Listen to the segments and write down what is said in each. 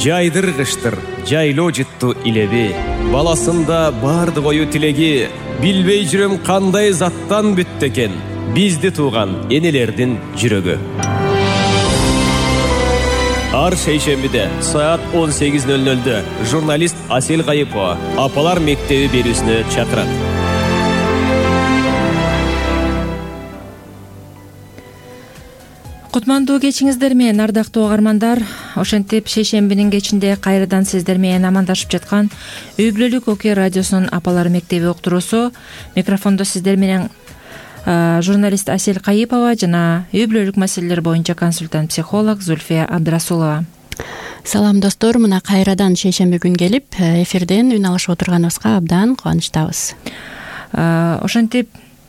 Жайдыргыштыр, жайлоо жытту илеби. Баласында барды кою тилеги. Билбей жүрөм кандай заттан бүттү экен. Бизди тууган энелердин жүрөгү. Ар шейшембиде саат 18:00 журналист Асел Кайыпова Апалар мектеби берүүсүнө чакырат. Кутмандуу кечиңиздер менен, ардактуу угармандар. Ошентип шейшембинин кечинде кайрадан сиздер менен амандашып жаткан Үй бүлөлүк Оке радиосунун Апалар мектеби уктуруусу. Микрофондо сиздер менен журналист Асел Кайыпова жана үй бүлөлүк маселелер боюнча консультант психолог Зульфия Абдрасулова. Салам достор, мына кайрадан шейшемби күн келип, эфирден үн алышып отурганыбызга абдан кубанычтабыз. Ошентип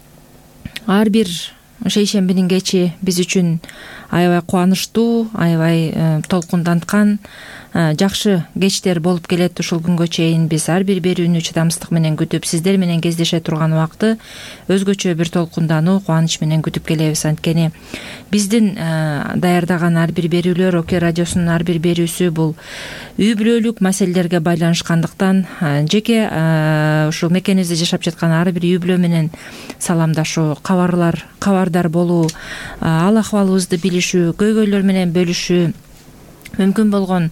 ар бир шейшембинин кечи биз үчүн аябай кубанычтуу, аябай толкунданткан жакшы кечтер болуп келет. Ушул күнгө чейин биз ар бир берүүнү чыдамсыздык менен күтүп, сиздер менен кездеше турган убакты өзгөчө бир толкундануу, кубаныч менен күтүп келебиз. Анткени биздин даярдаган ар бир берүүлөр, Оке радиосунун ар бир берүүсү бул үй бүлөлүк маселелерге байланышкандыктан жеке ушул мекенибизде жашап жаткан ар бир үй бүлө менен саламдашуу, кабардар болуу, ал акыбалыбызды билишүү, көйгөйлөр менен бөлүшүү, мүмкүн болгон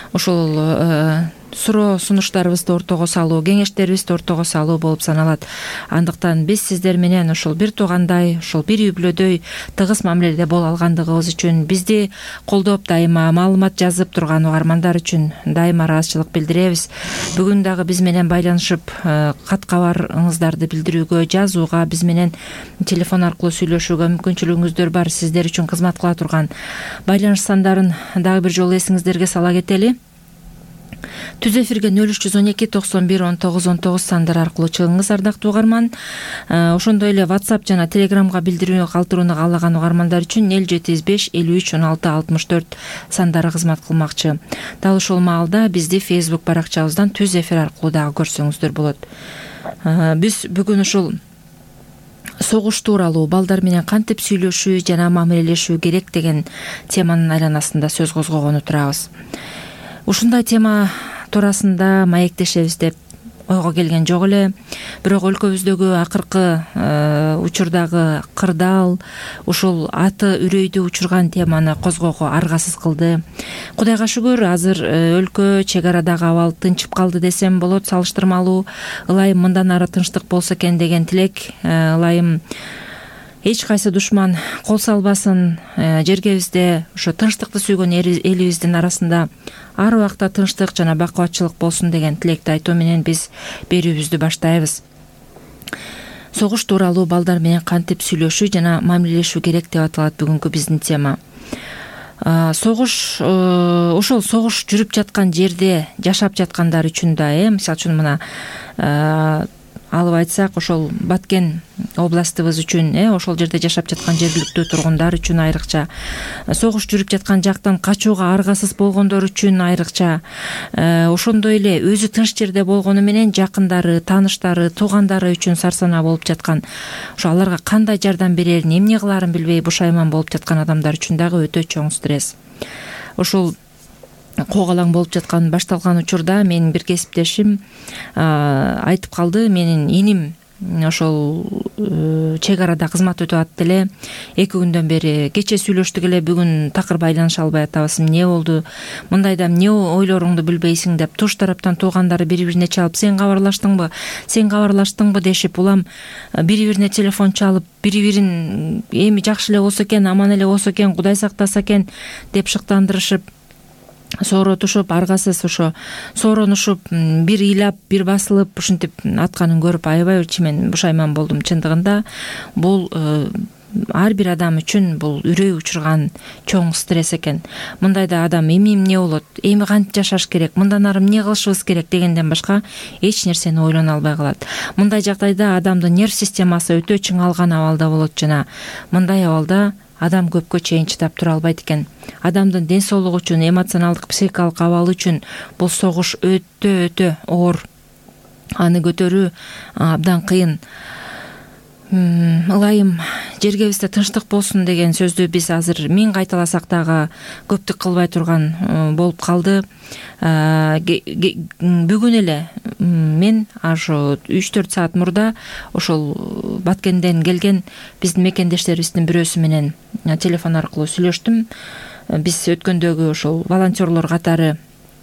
ушул суроо сунуштарыбызды ортого салуу, кеңештерибизди ортого салуу болуп саналат. Андыктан биз сиздер менен ушул бир туугандай, ушул бир үй бүлөдөй тыгыз мамиледе боло алгандыгыбыз үчүн, бизди колдоп дайыма маалымат жазып турган угармандар үчүн дайыма ыраазычылык билдиребиз. Бүгүн дагы биз менен байланышып кат кабарыңыздарды билдирүүгө, жазууга, биз менен телефон аркылуу сүйлөшүүгө мүмкүнчүлүгүңүздөр бар. Сиздер үчүн кызмат кыла турган байланыш сандарын дагы бир жолу эсиңиздерге сала кетели. Түз эфирге 0312 91 19 19 сандар аркылуу чыгыңыз, ардактуу угарман. Ошондой эле WhatsApp жана Telegramга билдирүү калтырууну каалаган угармандар үчүн 075 53 16 64 сандары кызмат кылмакчы. Дал ушул маалда бизди Facebook баракчабыздан түз эфир аркылуу дагы көрсөңүздөр болот. Биз бүгүн ушул согуш тууралуу, балдар менен кантип сүйлөшүү жана мамилелешүү керек деген теманын айланасында сөз козгогону турабыз. Ушундай тема туурасында маектешебиз деп ойго келген жок эле. Бирок өлкөбүздөгү акыркы учурдагы кырдаал ушул аты үрөйдү учурган теманы козгоого аргасыз кылды. Кудайга шүгүр, азыр өлкө чек арадагы абал тынчып калды десем болот. Салыштырмалуу ылайым мындан ары тынчтык болсо экен деген тилек. Ылайым эч кайсы душман кол салбасын, жергебизде ошо тынчтыкты сүйгөн элибиздин арасында ар убакта тынчтык жана бакубатчылык болсун деген тилекти айтуу менен биз берүүбүздү баштайбыз. Согуш тууралуу, балдар менен кантип сүйлөшүү жана мамилелешүү керек деп аталат бүгүнкү биздин тема. Согуш, ошол согуш жүрүп жаткан жерде жашап жаткандар үчүн да, мисалы үчүн мына алып айтсак, ошол Баткен областыбыз үчүн, ошол жерде жашап жаткан жергиликтүү тургундар үчүн айрыкча, согуш жүрүп жаткан жактан качууга аргасыз болгондор үчүн айрыкча, ошондой эле өзү тынч жерде болгону менен жакындары, тааныштары, туугандары үчүн сарсанаа болуп жаткан, ошо аларга кандай жардам берерин, эмне кылаарын билбей бушайман болуп жаткан адамдар үчүн дагы өтө чоң стресс. Ушул когалаң болуп жаткан башталган учурда менин бир кесиптешим айтып калды. Менин иним ошол чек арада кызмат өтүп атты эле. 2 күндөн бери кече сүйлөштүк эле, бүгүн такыр байланыша албай атабыз. Эмне болду? Мындайда эмне ойлоруңду билбейсиң деп туш тараптан туугандары бири-бирине чалып, сен кабарлаштыңбы дешип, улам бири-бирине телефон чалып, бири-бирин эми жакшы эле болсо экен, аман эле болсо экен, Кудай сактаса экен деп шыктандырышып, сооротушуп, аргасыз ошо сооронушуп, бир ыйлап, бир басылып, ушинтип атканын көрүп аябай чимен бушайман болдум. Чындыгында бул ар бир адам үчүн бул үрөй учурган чоң стресс экен. Мындайда адам эми эмне болот, эми кантип жашаш керек, мындан ары эмне кылышыбыз керек дегенден башка эч нерсени ойлоно албай калат. Мындай жагдайда адамдын нерв системасы өтө чыңалган абалда болот жана мындай абалда адам көпкө чейин чыдап тура албайт экен. Адамдын ден соолугу үчүн, эмоционалдык, психикалык абалы үчүн бул согуш өтө оор. Аны көтөрүү абдан кыйын. ылайым жергебизде тынчтык болсун деген сөздү биз азыр 1000 кайталасак дагы көптүк кылбай турган болуп калды. Бүгүн эле мен ошо 3-4 саат мурда ошол Баткенден келген биздин мекендештерибиздин бирөөсү менен телефон аркылуу сүйлөштүм. Биз өткөндөгү ошол волонтерлор катары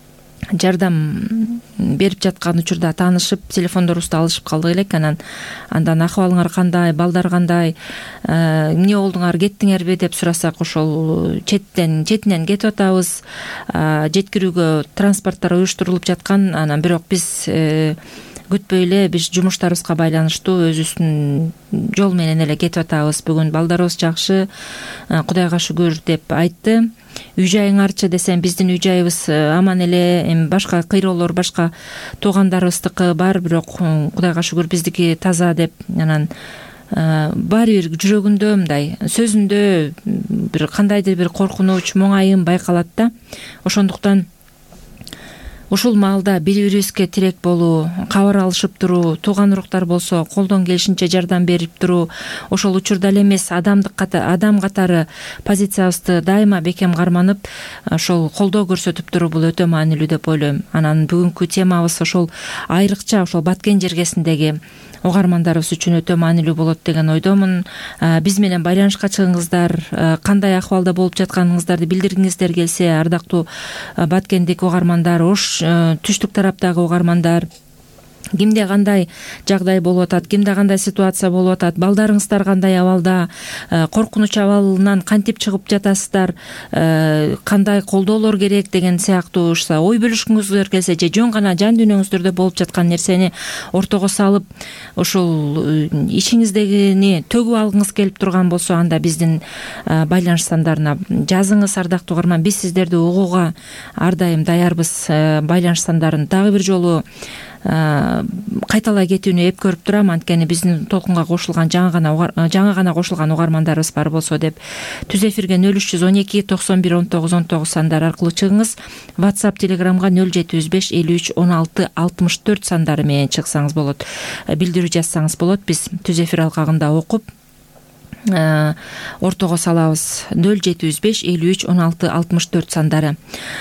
жардам берип жаткан учурда таанышып, телефондорубузду алышып калдык элек. Андан акыбалыңар кандай, балдар кандай, эмне болдуңар, кеттиңерби деп сурасак, ошол четинен кетип атабыз, жеткирүүгө транспорттор уюштурулуп жаткан. Анан бирок биз күтпөй эле биз жумуштарыбызга байланыштуу өзүбүздүн жол менен эле кетип атабыз. Бүгүн балдарыбыз жакшы, Кудайга шүгүр деп айтты. Үй жайыңарчы десем, биздин үй жайыбыз аман эле. Эми башка кыйроолор, башка туугандарыбыздыкы бар, бирок Кудайга шүгүр биздики таза деп. Анан баары бир жүрөгүндө, мындай сөзүндө бир кандайдыр бир коркунуч, моңайым байкалат да. Ошондуктан ушул маалда бири-бирибизге тирек болуу, кабар алышып туруу, тууган уруктар болсо колдон келишинче жардам берип туруу, ошол учурда эле эмес адам катары позициябызды дайыма бекем карманып, ошол колдоо көрсөтүп туруу бул өтө маанилүү деп ойлойм. Анан бүгүнкү темабыз ошол айрыкча ошол Баткен жергесиндеги угармандарыбыз үчүн өтө маанилүү болот деген ойдомун. Биз менен байланышка чыгыңыздар, кандай акыбалда болуп жатканыңыздарды билдиргиңиздер келсе, ардактуу Баткендик угармандар, ош түштүк тараптагы угармандар, кимде кандай жагдай болуп атат, кимде кандай ситуация болуп атат, балдарыңыздар кандай абалда, коркунуч абалынан кантип чыгып жатасыздар, кандай колдоолор керек деген сыяктуу ой бөлүшкүңүздөр келсе, же жөн гана жан дүйнөңүздөрдө болуп жаткан нерсени ортого салып, ошол ишиңиздегини төгүп алгыңыз келип турган болсо, анда биздин байланыш сандарына жазыңыз, ардактуу угарман. Биз сиздерди угууга ар дайым даярбыз. Байланыш сандарын дагы бир жолу кайталай кетүүнү эп көрүп турам, анткени биздин толкунга кошулган жаңы гана кошулган угармандарыбыз бар болсо деп. Түз эфирге 0312 91 19 19 сандар аркылуу чыгыңыз. WhatsApp, Telegramга 0705 53 16 64 сандары менен чыксаңыз болот. Билдирүү жазсаңыз болот. Биз түз эфир алкагында окуп ортого салабыз. 0705 53 16 64 сандары.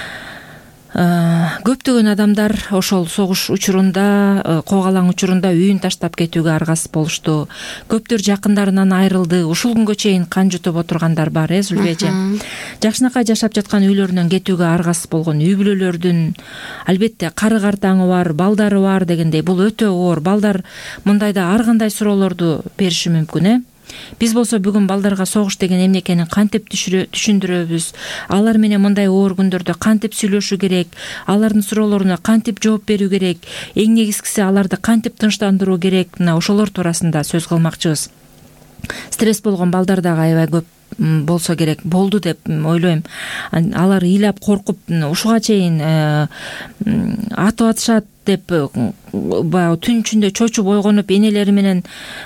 Көптөгөн адамдар ошол согуш учурунда, когалаң учурунда үйүн таштап кетүүгө аргасыз болушту. Көптөр жакындарынан айрылды. Ушул күнгө чейин кан жутуп отургандар бар, Зүлбү эже. Жакшынакай жашап жаткан үйлөрүнөн кетүүгө аргасыз болгон үй бүлөлөрдүн албетте кары картаңы бар, балдары бар дегендей, бул өтө оор. Балдар мындайда ар кандай суроолорду бериши мүмкүн, Биз болсо бүгүн балдарга согуш деген эмне экенин кантип түшүндүрөбүз, алар менен мындай оор күндөрдө кантип сүйлөшүү керек, алардын суроолоруна кантип жооп берүү керек, эң негизгиси аларды кантип тынчтандыруу керек, мына ошолор туурасында сөз кылмакчыбыз. Стресс болгон балдар дагы аябай көп болсо керек, болду деп ойлойм. Алар ыйлап коркуп ушуга чейин атып атышат деп баягы түн ичинде чочуп ойгонуп энелери менен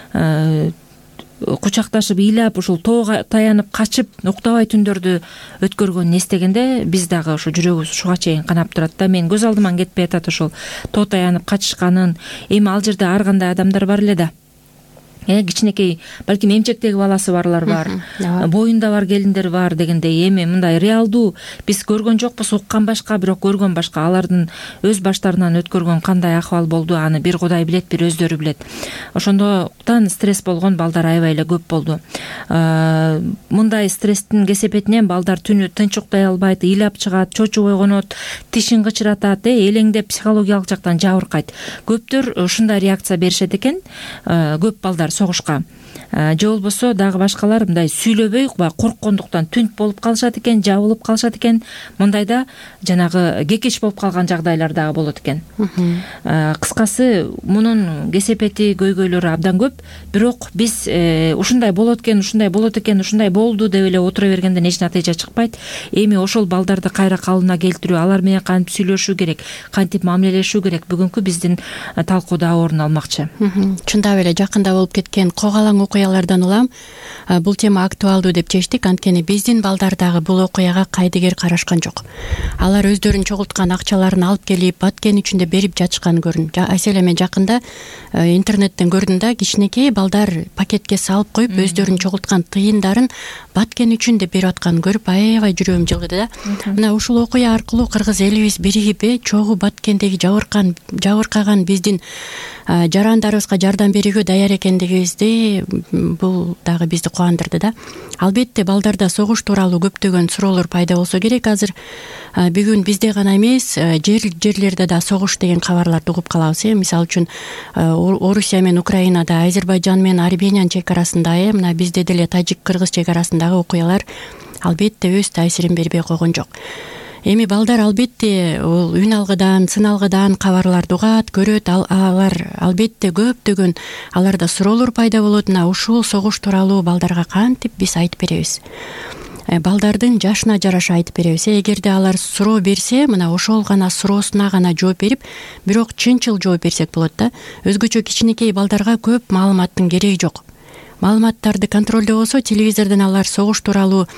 кучакташып ыйлап ушул тоого таянып качып уктабай түндөрдү өткөргөнүн эстегенде биз дагы ошо жүрөгүбүз ушуга чейин канап турат да. Мен көз алдыман кетпей атат ошол тоо таянып качышканын. Эми ал жерде ар кандай адамдар бар эле да. Кичинекей, балким эмчектеги баласы барлар бар, боюнда бар келиндер бар дегендей. Эми мындай реалдуу биз көргөн жокпуз, уккан башка, бирок көргөн башка. Алардын өз баштарынан өткөргөн кандай акыбал болду, аны бир Кудай билет, бир өздөрү билет. Ошондоктан стресс болгон балдар аябай эле көп болду. Мындай стресстин кесепетинен балдар түнү тынч уктай албайт, ыйлап чыгат, чочуп ойгонот, тишин кычыратат, элеңдеп психологиялык жактан жабыркайт. Көптөр ушундай реакция беришет экен, көп балдар согушка. Же болбосо дагы башкалар мындай сүйлөбөй корккондуктан түнт болуп калышат экен, жабылып калышат экен. Мындайда жанагы кекеш болуп калган жагдайлар дагы болот экен. Кыскасы, мунун кесепети, көйгөйлөрү абдан көп. Бирок биз ушундай болот экен, ушундай болот экен, ушундай болду деп эле отура бергенден эч натыйжа чыкпайт. Эми ошол балдарды кайра калыбына келтирүү, алар менен кантип сүйлөшүү керек, кантип мамилелешүү керек, бүгүнкү биздин талкууда орун алмакчы. Чындап эле жакында болуп кеткен когалаң окуялардан улам бул тема актуалдуу деп чечтик, анткени биздин балдар дагы бул окуяга кайдыгер карашкан жок. Алар өздөрүн чогулткан акчаларын алып келип баткен үчүндө берип жатышкан көрүн. Айселе мен жакында интернеттен көрдүм да, кичинекей балдар пакетке салып коюп өздөрүн чогулткан тыйындарын баткен үчүндө берип атканын көрүп аябай жүрөгүм жылгыды да. Мына ушул окуя аркылуу кыргыз элибиз биригип чогуу баткендеги жабыркаган биздин жарандарыбызга жардам берүүгө даяр экендигибизди бул дагы бизди кубандырды да. Албетте балдарда согуш тууралуу көптөгөн суроолор пайда болсо керек. Азыр бүгүн бизде гана эмес, жерлерде да согуш деген кабарларды угуп калабыз. Мисалы үчүн Орусия менен Украинада, Азербайжан менен Армения чек арасында, мына бизде деле тажик-кыргыз чек арасындагы окуялар албетте өз таасирин бербей койгон жок. Эми балдар албетте үн алгыдан, сын алгыдан кабарларды угат, көрөт. Алар албетте көптөгөн аларда суроолор пайда болот. Мына ушул согуш тууралуу балдарга кантип биз айтып беребиз? Балдардын жашына жараша айтып беребиз. Эгерде алар суроо берсе, мына ошол гана суроосуна гана жооп берип, бирок чынчыл жооп берсек болот да. Өзгөчө кичинекей балдарга көп маалыматтын кереги жок. Маалыматтарды контролдоо болсо, телевизордон алар согуш тууралуу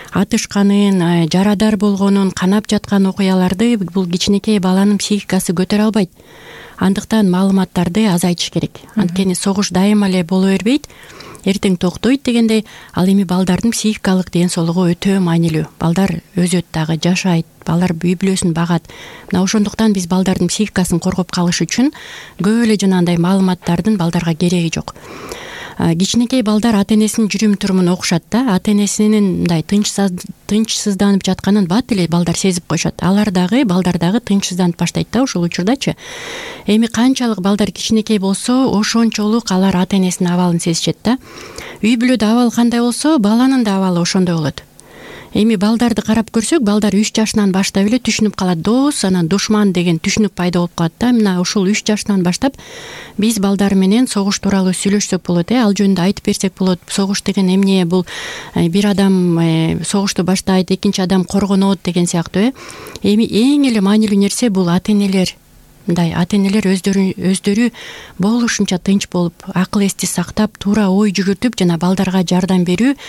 атышканын, жарадар болгонун, канап жаткан окуяларды бул кичинекей баланын психикасы көтөрө албайт. Андыктан маалыматтарды азайтыш керек. Анткени согуш дайыма эле боло бербейт, эртең токтойт дегендей. Ал эми балдардын психикалык ден соолугу өтө маанилүү. Балдар өзөт дагы, жашайт, балдар үй бүлөсүн багат. Мына ошондуктан биз балдардын психикасын коргоп калыш үчүн көп эле жанагындай маалыматтардын балдарга кереги жок. Кичинекей балдар ата-энесинин жүрүм-турумун окушат да. Ата-энесинин мындай тынчсызданып жатканын бат эле балдар сезип коюшат. Балдар дагы тынчсызданып баштайт да ушул учурдачы. Эми канчалык балдар кичинекей болсо, ошончолук алар ата-энесинин абалын сезишет да. Үй бүлөдө абал кандай болсо, баланын да абалы ошондой болот. Эми балдарды карап көрсөк, балдар 3 жашынан баштап эле түшүнүп калат. Дос, анан душман деген түшүнүк пайда болуп калат да. Мына ушул 3 жашынан баштап биз балдар менен согуш тууралуу сүйлөшсөк болот. Ал жөнүндө айтып берсек болот. Согуш деген эмне? Бул бир адам согушту баштайт, экинчи адам коргонот деген сыяктуу. Эми эң эле маанилүү нерсе бул ата-энелер. Мындай ата-энелер өздөрү болушунча тынч болуп, акыл эсти сактап, туура ой жүгүртүп, жана балдарга жардам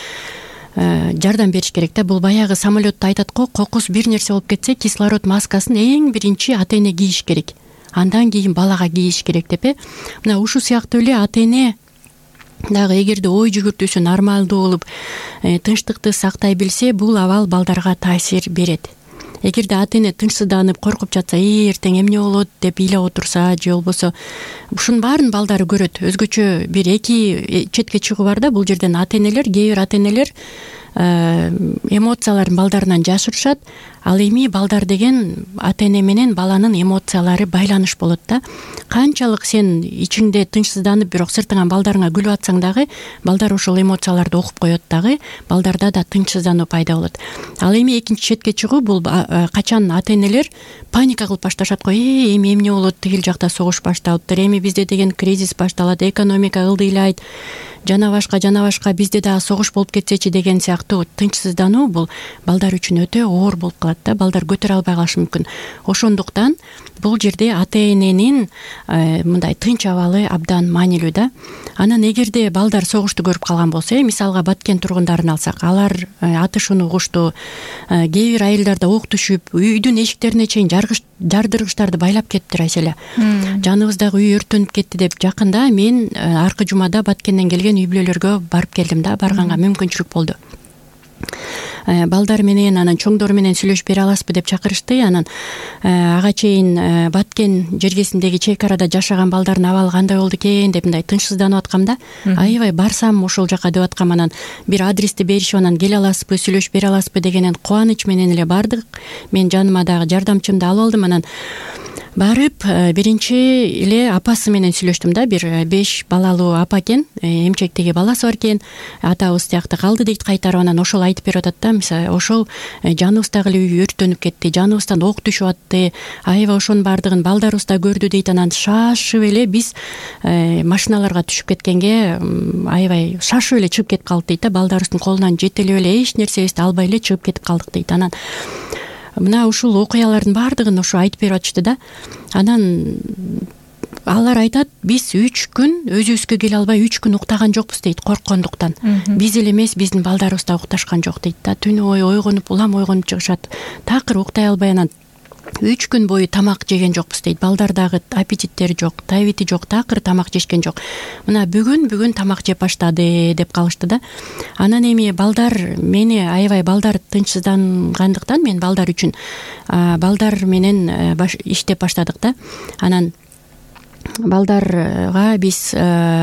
бериш керек да. Бул баягы самолетто айтат го, кокус бир нерсе болуп кетсе, кислород маскасын эң биринчи ата-эне кийиш керек. Андан кийин балага кийиш керек деп. Мына ушул сыяктуу эле ата-эне дагы эгерде ой жүгүртүүсү нормалдуу болуп, тынчтыкты сактай билсе, бул абал балдарга таасир берет. Эгерде ата-эне тынчсызданып, коркуп жатса, эртең эмне болот деп ыйлап отурса, же болбосо ушунун баарын балдары көрөт. Өзгөчө бир эки четке чыгуу бар да. Бул жерден ата-энелер, кээ бир ата-энелер эмоцияларын балдарынан жашырышат. Ал эми балдар деген ата-эне менен баланын эмоциялары байланыш болот да. Канчалык сен ичиңде тынчсызданып, бирок сыртыңан балдарыңа күлүп атсаң дагы, балдар ошол эмоцияларды окуп коет дагы, балдарда да тынчсыздануу пайда болот. Ал эми экинчи четке чыгуу бул качан ата-энелер паника кылып башташат го. Эми эмне болот, тигил жакта согуш башталыптыр, эми бизде деген кризис башталат, экономика ылдыйлайт, жана башка бизде дагы согуш болуп кетсечи деген сыяктуу тынчсыздануу бул балдар үчүн өтө оор болуп калат да. Балдар көтөрө албай калышы мүмкүн. Ошондуктан бул жерде ата-эненин мындай тынч абалы абдан маанилүү да. Анан эгерде балдар согушту көрүп калган болсо, мисалга баткен тургундарын алсак, алар атышууну угушту, кээ бир айылдарда ок түшүп, үйдүн эшиктерине чейин жардыргычтарды байлап кетиптир Айселе. Жаныбыздагы үй өрттөнүп кетти деп жакында мен аркы жумада Баткенден келген үй бүлөлөргө барып келдим да. Барганга мүмкүнчүлүк болду. Балдар менен, анан чоңдор менен сүйлөшүп бере аласызбы деп чакырышты. Анан ага чейин Баткен жергесиндеги чек арада жашаган балдардын абалы кандай болду экен деп мындай тынчсызданып аткам да. Аябай барсам ошол жака деп аткам. Анан бир адрести беришип, анан келе аласызбы, сүйлөшүп бере аласызбы дегенен кубаныч менен эле бардык. Мен жаныма дагы жардамчымды алып алдым. Анан барып биринчи эле апасы менен сүйлөштүм да. Бир 5 балалуу апа экен, эмчектеги баласы бар экен. Атабыз тиякта калды дейт кайтарып. Анан ошол айтып берип атат да. Мисалы, ошол жаныбыздагы эле үй өрттөнүп кетти, жаныбыздан ок түшүп атты. Аябай ошонун баардыгын балдарыбыз да көрдү дейт. Анан шашып эле биз машиналарга түшүп кеткенге аябай шашып эле чыгып кетип калдык дейт да. Балдарыбыздын колунан жетелеп эле эч нерсебизди албай эле чыгып кетип калдык дейт. Анан мына ушул окуялардын баардыгын ошо айтып берип атышты да. Анан алар айтат, биз 3 күн өзүбүзгө келе албай 3 күн уктаган жокпуз дейт, корккондуктан. Биз эле эмес, биздин балдарыбыз да укташкан жок дейт да. Түнү бою ойгонуп, улам ойгонуп чыгышат. Такыр уктай албай анан 3 күн бою тамак жеген жокпуз дейт. Балдар дагы аппетиттери жок, табити жок, такыр тамак жешкен жок. Мына бүгүн тамак жеп баштады деп калышты да. Анан эми балдар мени аябай балдар тынчсыздангандыктан мен балдар үчүн балдар менен иштеп баштадык да. Анан балдарга биз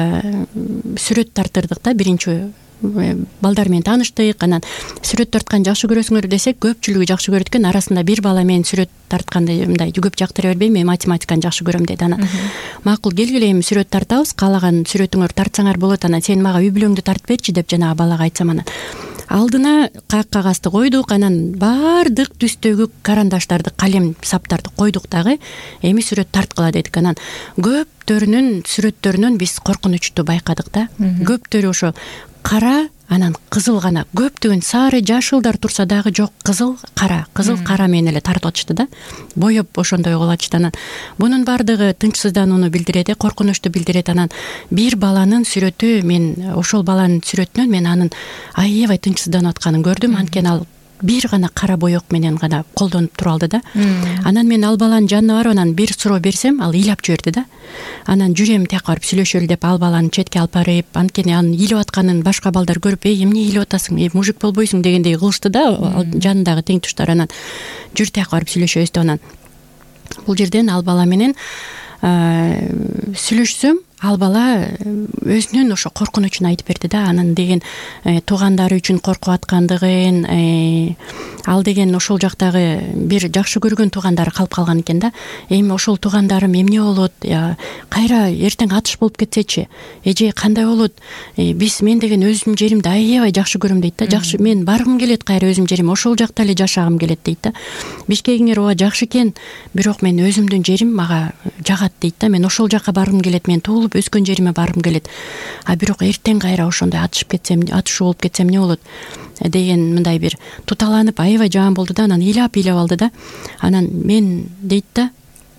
сүрөт тартырдык да. Биринчи балдар менен тааныштык, анан сүрөт тарткан жакшы көрөсүңөр десек, көпчүлүгү жакшы көрөт экен. Арасында бир бала мен сүрөт тартканды мындай көп жактыра бербейм, мен математиканы жакшы көрөм деди. Анан макул, келгиле эми сүрөт тартабыз, каалаган сүрөтүңөр тартсаңар болот, анан сен мага үй бүлөңдү тартып берчи деп жанагы балага айтсам, анан алдына как кагазды койдук, анан баардык түстөгү карандаштарды, калем саптарды койдук дагы, эми сүрөт тарткыла дедик. Анан көптөрүнүн сүрөттөрүнөн биз коркунучту байкадык да. Көптөрү ошо кара, анан кызыл гана. Көптөгөн сары, жашылдар турса дагы жок, кызыл кара менен эле тартып атышты да. Боеп ошондой кылып атышты. Анан бунун баардыгы тынчсызданууну билдирет, коркунучту билдирет. Анан бир баланын сүрөтү, мен ошол баланын сүрөтүнөн мен анын аябай тынчсызданып атканын көрдүм. Анткени ал бир гана кара боек менен гана колдонуп тура алды да. Анан мен ал баланын жанына барып, анан бир суроо берсем, ал ыйлап жиберди да. Анан жүрөм тияка барып сүйлөшөлү деп ал баланы четке алып барып, анткени анын ыйлап атканын башка балдар көрүп, эмне ыйлап атасың, мужик болбойсуң дегендей кылышты да, жанындагы тең туштар. Анан жүр тияка барып сүйлөшөбүз деп, анан бул жерден ал бала менен сүйлөшсөм, ал бала өзүнүн ошо коркунучун айтып берди да. Анын деген туугандары үчүн коркуп аткандыгын, ал деген ошол жактагы бир жакшы көргөн туугандары калып калган экен да. Эми ошол туугандарым эмне болот, кайра эртең атыш болуп кетсечи, эже кандай болот, мен деген өзүмдүн жеримди аябай жакшы көрөм дейт да. Жакшы, мен баргым келет кайра өзүмдүн жериме, ошол жакта эле жашагым келет дейт да. Бишкегиңер ооба жакшы экен, бирок мен өзүмдүн жерим мага жагат дейт да. Мен ошол жака баргым келет, мен өскөн жериме баргым келет. Бирок эртең кайра ошондой атышуу болуп кетсем эмне болот деген мындай бир туталанып аябай жаман болду да. Анан ыйлап алды да. Анан мен дейт да,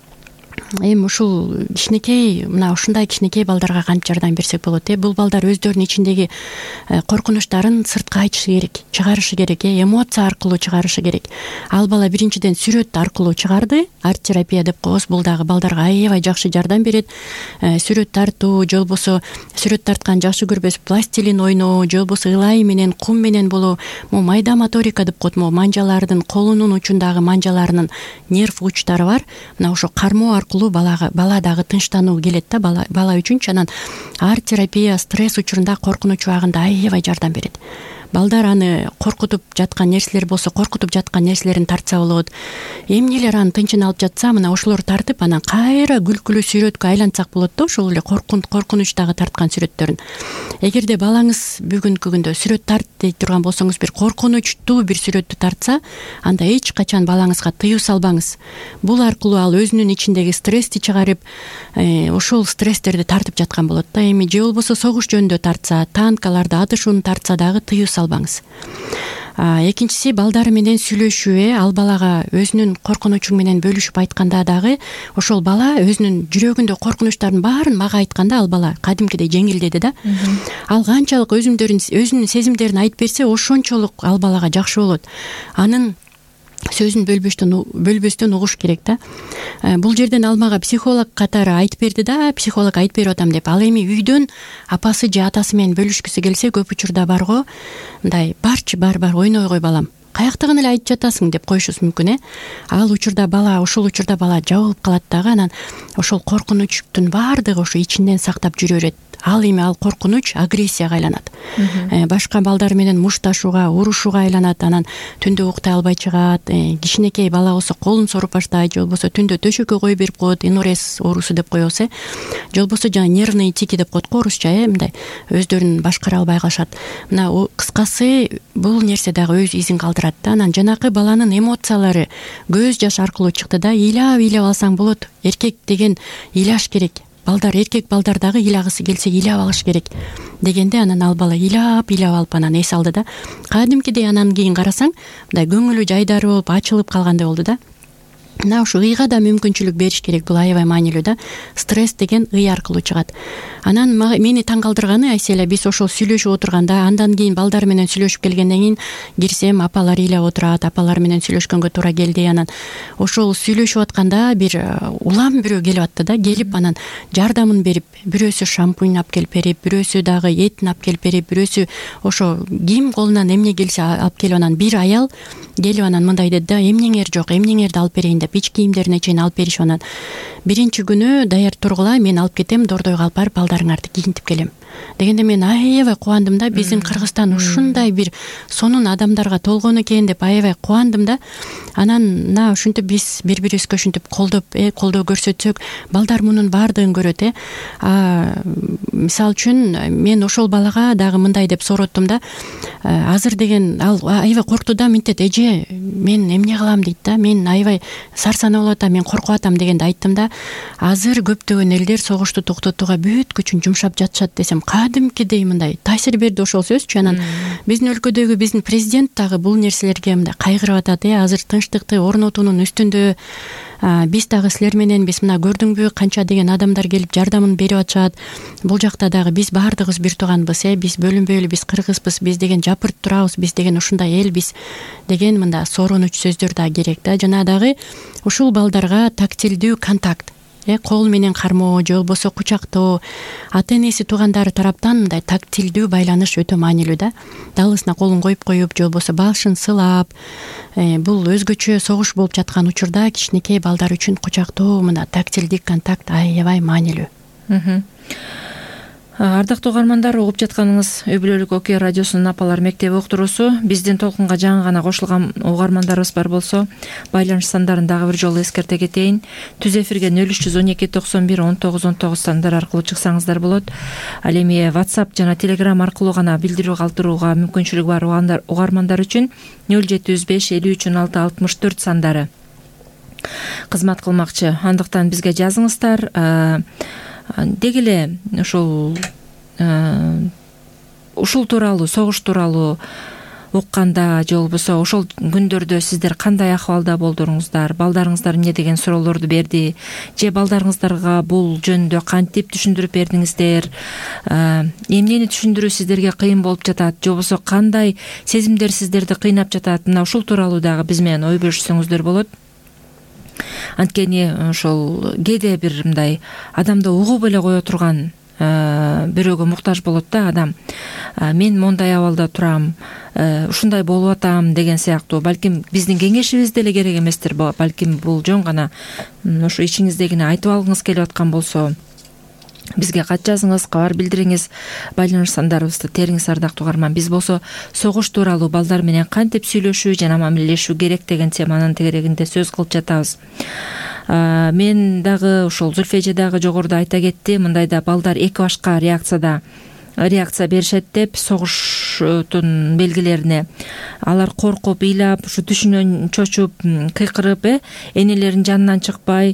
эми ушул кичинекей, мына ушундай кичинекей балдарга кантип жардам берсек болот? Бул балдар өздөрүнүн ичиндеги коркунучтарын сыртка айтышы керек, чыгарышы керек, эмоция аркылуу чыгарышы керек. Ал бала биринчиден сүрөт аркылуу чыгарды, арт-терапия деп коебуз. Бул дагы балдарга аябай жакшы жардам берет. Сүрөт тартуу, же болбосо сүрөт тарткан жакшы көрбөс, пластилин ойноо, же болбосо ылай менен, кум менен болуу, майда моторика деп коет, манжалардын, колунун учундагы манжаларынын нерв учтары бар. Мына ошо кармоо аркылуу бала дагы тынчтануу келет да, бала үчүнчү. Анан арт-терапия стресс учурунда, коркунуч убагында аябай жардам берет. Балдар аны коркутуп жаткан нерселер болсо, коркутуп жаткан нерселерин тартса болот. Эмнелер аны тынчын алып жатса, мына ошолорду тартып, анан кайра күлкүлүү сүрөткө айлантсак болот да, ошол эле коркунучтагы тарткан сүрөттөрүн. Эгерде балаңыз бүгүнкү күндө сүрөт тарт дей турган болсоңуз, бир коркунучтуу бир сүрөттү тартса, анда эч качан балаңызга тыюу салбаңыз. Бул аркылуу ал өзүнүн ичиндеги стрессти чыгарып, ошол стресстерди тартып жаткан болот да. Эми же болбосо согуш жөнүндө тартса, танкаларды, атышууну тартса дагы тыюу салбаңыз. Экинчиси, балдары менен сүйлөшүү. Ал балага өзүнүн коркунучу менен бөлүшүп айтканда дагы, ошол бала өзүнүн жүрөгүндө коркунучтардын баарын мага айтканда, ал бала кадимкидей жеңилдеди да. Ал канчалык өзүнүн сезимдерин айтып берсе, ошончолук ал балага жакшы болот. Анын сөзүн бөлбөстөн угуш керек да. Бул жерден ал мага психолог катары айтып берди да, психолог айтып берип атам деп. Ал эми үйдөн апасы же атасы менен бөлүшкүсү келсе, көп учурда барго, мындай барчы, бар ойнойгой балам, каяктагын эле айтып жатасың деп коюшубуз мүмкүн. Ошол учурда бала жабылып калат дагы. Анан ошол коркунучтун баардыгы ошо ичинен сактап жүрө берет. Ал коркунуч агрессияга айланат. Башка балдар менен мушташууга, урушууга айланат. Анан түндө уктай албай чыгат. Кичинекей бала болсо колун соруп баштайт, же болбосо түндө төшөккө коюп берип коет, инурез оорусу деп коебуз. Же болбосо жана нервный тики деп коет го орусча, мындай өздөрүн башкара албай калышат. Мына кыскасы, бул нерсе дагы өз изин калтырат да. Анан жанакы баланын эмоциялары көз жаш аркылуу чыкты да. Ыйлап алсаң болот. Эркек деген ыйлаш керек. Эркек балдар дагы ыйлагысы келсе ыйлап алыш керек дегенде, анан ал бала ыйлап алып анан эс алды да. Кадимкидей анан кийин карасаң, мындай көңүлү жайдары болуп, ачылып калгандай болду да. мына ушу ыйга да мүмкүнчүлүк бериш керек. Бул аябай маанилүү да. Стресс деген ый аркылуу чыгат. Анан мени таң калтырганы Айселя, биз ошол сүйлөшүп отурганда, андан кийин балдар менен сүйлөшүп келгенден кийин кирсем, апалар ыйлап отурат, апалар менен сүйлөшкөнгө туура келди. Анан ошол сүйлөшүп атканда бир улам бирөө келип атты да. Келип анан жардамын берип, бирөөсү шампунь алып келип берип, бирөөсү дагы этин алып келип берип, бирөөсү ошо ким колунан эмне келсе алып келип, анан бир аял келип анан мындай деди да: эмнеңер жок, эмнеңерди алып берейин деп ич кийимдерине чейин алып беришип, анан биринчи күнү даяр тургула, мен алып кетем, Дордойго алып барып балдарыңарды кийинтип келем дегенде мен аябай кубандым да. Биздин Кыргызстан ушундай бир сонун адамдарга толгон экен деп аябай кубандым да. Анан мына ушинтип биз бири бирибизге ушинтип колдоо көрсөтсөк, балдар мунун баардыгын көрөт. Мисалы үчүн мен ошол балага дагы мындай деп сороттум да. Азыр деген ал аябай коркту да, минтет: эже, мен эмне кылам дейт да, мен аябай сарсанаа болуп атам, мен коркуп атам дегенде айттым да: азыр көптөгөн элдер согушту токтотууга бүт күчүн жумшап жатышат десем, кадимкидей мындай таасир берди ошол сөзчү. Анан биздин өлкөдөгү биздин президент дагы бул нерселерге мындай кайгырып атат. Азыр тынчтыкты орнотуунун үстүндө биз дагы силер менен, биз мына көрдүңбү канча деген адамдар келип жардамын берип атышат. Бул жакта дагы биз баардыгыбыз бир тууганбыз, биз бөлүнбөйлү, биз кыргызбыз, биз деген жапырт турабыз, биз деген ушундай элбиз деген мындай сооронуч сөздөр да керек да. Жана дагы ушул балдарга тактилдүү контакт, кол менен кармоо же болбосо кучактоо, ата энеси туугандары тараптан мындай тактилдүү байланыш өтө маанилүү да. Далысына колун коюп же болбосо башын сылап, бул өзгөчө согуш болуп жаткан учурда кичинекей балдар үчүн кучактоо, мына тактилдик контакт аябай маанилүү. Ардактуу угармандар, угуп жатканыңыз Үй бүлөлүк окуя радиосунун Апалар мектеби уктуруусу. Биздин толкунга жаңы гана кошулган угармандарыбыз бар болсо, байланыш сандарын дагы бир жолу эскерте кетейин. Түз эфирге 0312 91 19 19 сандар аркылуу чыксаңыздар болот. Ал эми WhatsApp жана Telegram аркылуу гана билдирүү калтырууга мүмкүнчүлүгү бар угармандар үчүн 0705 53 16 64 сандары кызмат кылмакчы. Андыктан бизге жазыңыздар. Деги эле ушул тууралуу, согуш тууралуу укканда же болбосо ошол күндөрдө сиздер кандай акыбалда болдуңуздар, балдарыңыздар эмне деген суроолорду берди, же балдарыңыздарга бул жөнүндө кантип түшүндүрүп бердиңиздер, эмнени түшүндүрүү сиздерге кыйын болуп жатат, же болбосо кандай сезимдер сиздерди кыйнап жатат, мына ушул тууралуу дагы биз менен ой бөлүшсөңүздөр болот. Анткени ошол кээде бир мындай адамды угуп эле кое турган бирөөгө муктаж болот да адам. Мен мондай абалда турам, ушундай болуп атам деген сыяктуу. Балким биздин кеңешибиз деле керек эместир. Балким бул жөн гана ушу ичиңиздегини айтып алгыңыз келип аткан болсо, бизге кат жазыңыз, кабар билдириңиз. Байланыш сандарыбызды териңиз, ардактуу угарман. Биз болсо согуш тууралуу балдар менен кантип сүйлөшүү жана мамилелешүү керек деген теманын тегерегинде сөз кылып жатабыз. Мен дагы ушул Зүлфеже дагы жогоруда айта кетти, мындайда балдар эки башка реакция беришет деп, согуштун белгилерине. Алар коркуп, ыйлап, ушу түшүнөн чочуп, кыйкырып, энелеринин жанынан чыкпай,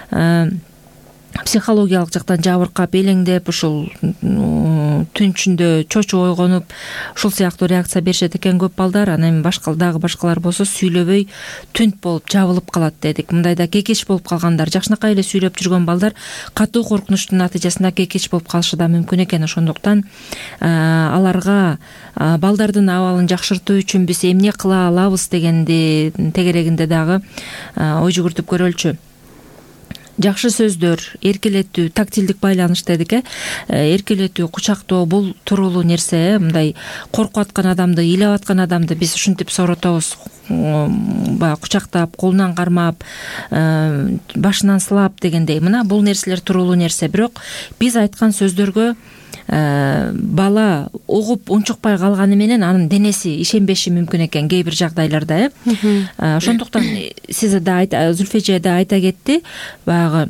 психологиялык жактан жабыркап, элеңдеп, ушул түн ичинде чочуп ойгонуп, ушул сыяктуу реакция беришет экен көп балдар. Анан эми дагы башкалар болсо сүйлөбөй түнт болуп жабылып калат дедик. Мындайда кекеш болуп калгандар, жакшынакай эле сүйлөп жүргөн балдар катуу коркунучтун натыйжасында кекеш болуп калышы да мүмкүн экен. Ошондуктан аларга балдардын абалын жакшыртуу үчүн биз эмне кыла алабыз дегенди тегерегинде дагы ой жүгүртүп көрөлүчү. Жакшы сөздөр, эркелетүү, тактилдик байланыш дедик, эркелетүү, кучактоо бул туруулуу нерсе. Мындай коркуп аткан адамды, ыйлап аткан адамды биз ушинтип соротобуз, баягы кучактап, колунан кармап, башынан сылап дегендей. Мына бул нерселер туруулуу нерсе. Бирок биз айткан сөздөргө бала угуп унчукпай калганы менен анын денеси ишенбеши мүмкүн экен кээ бир жагдайларда. Ошондуктан сиз да Зүлфеже да айта кетти, баягы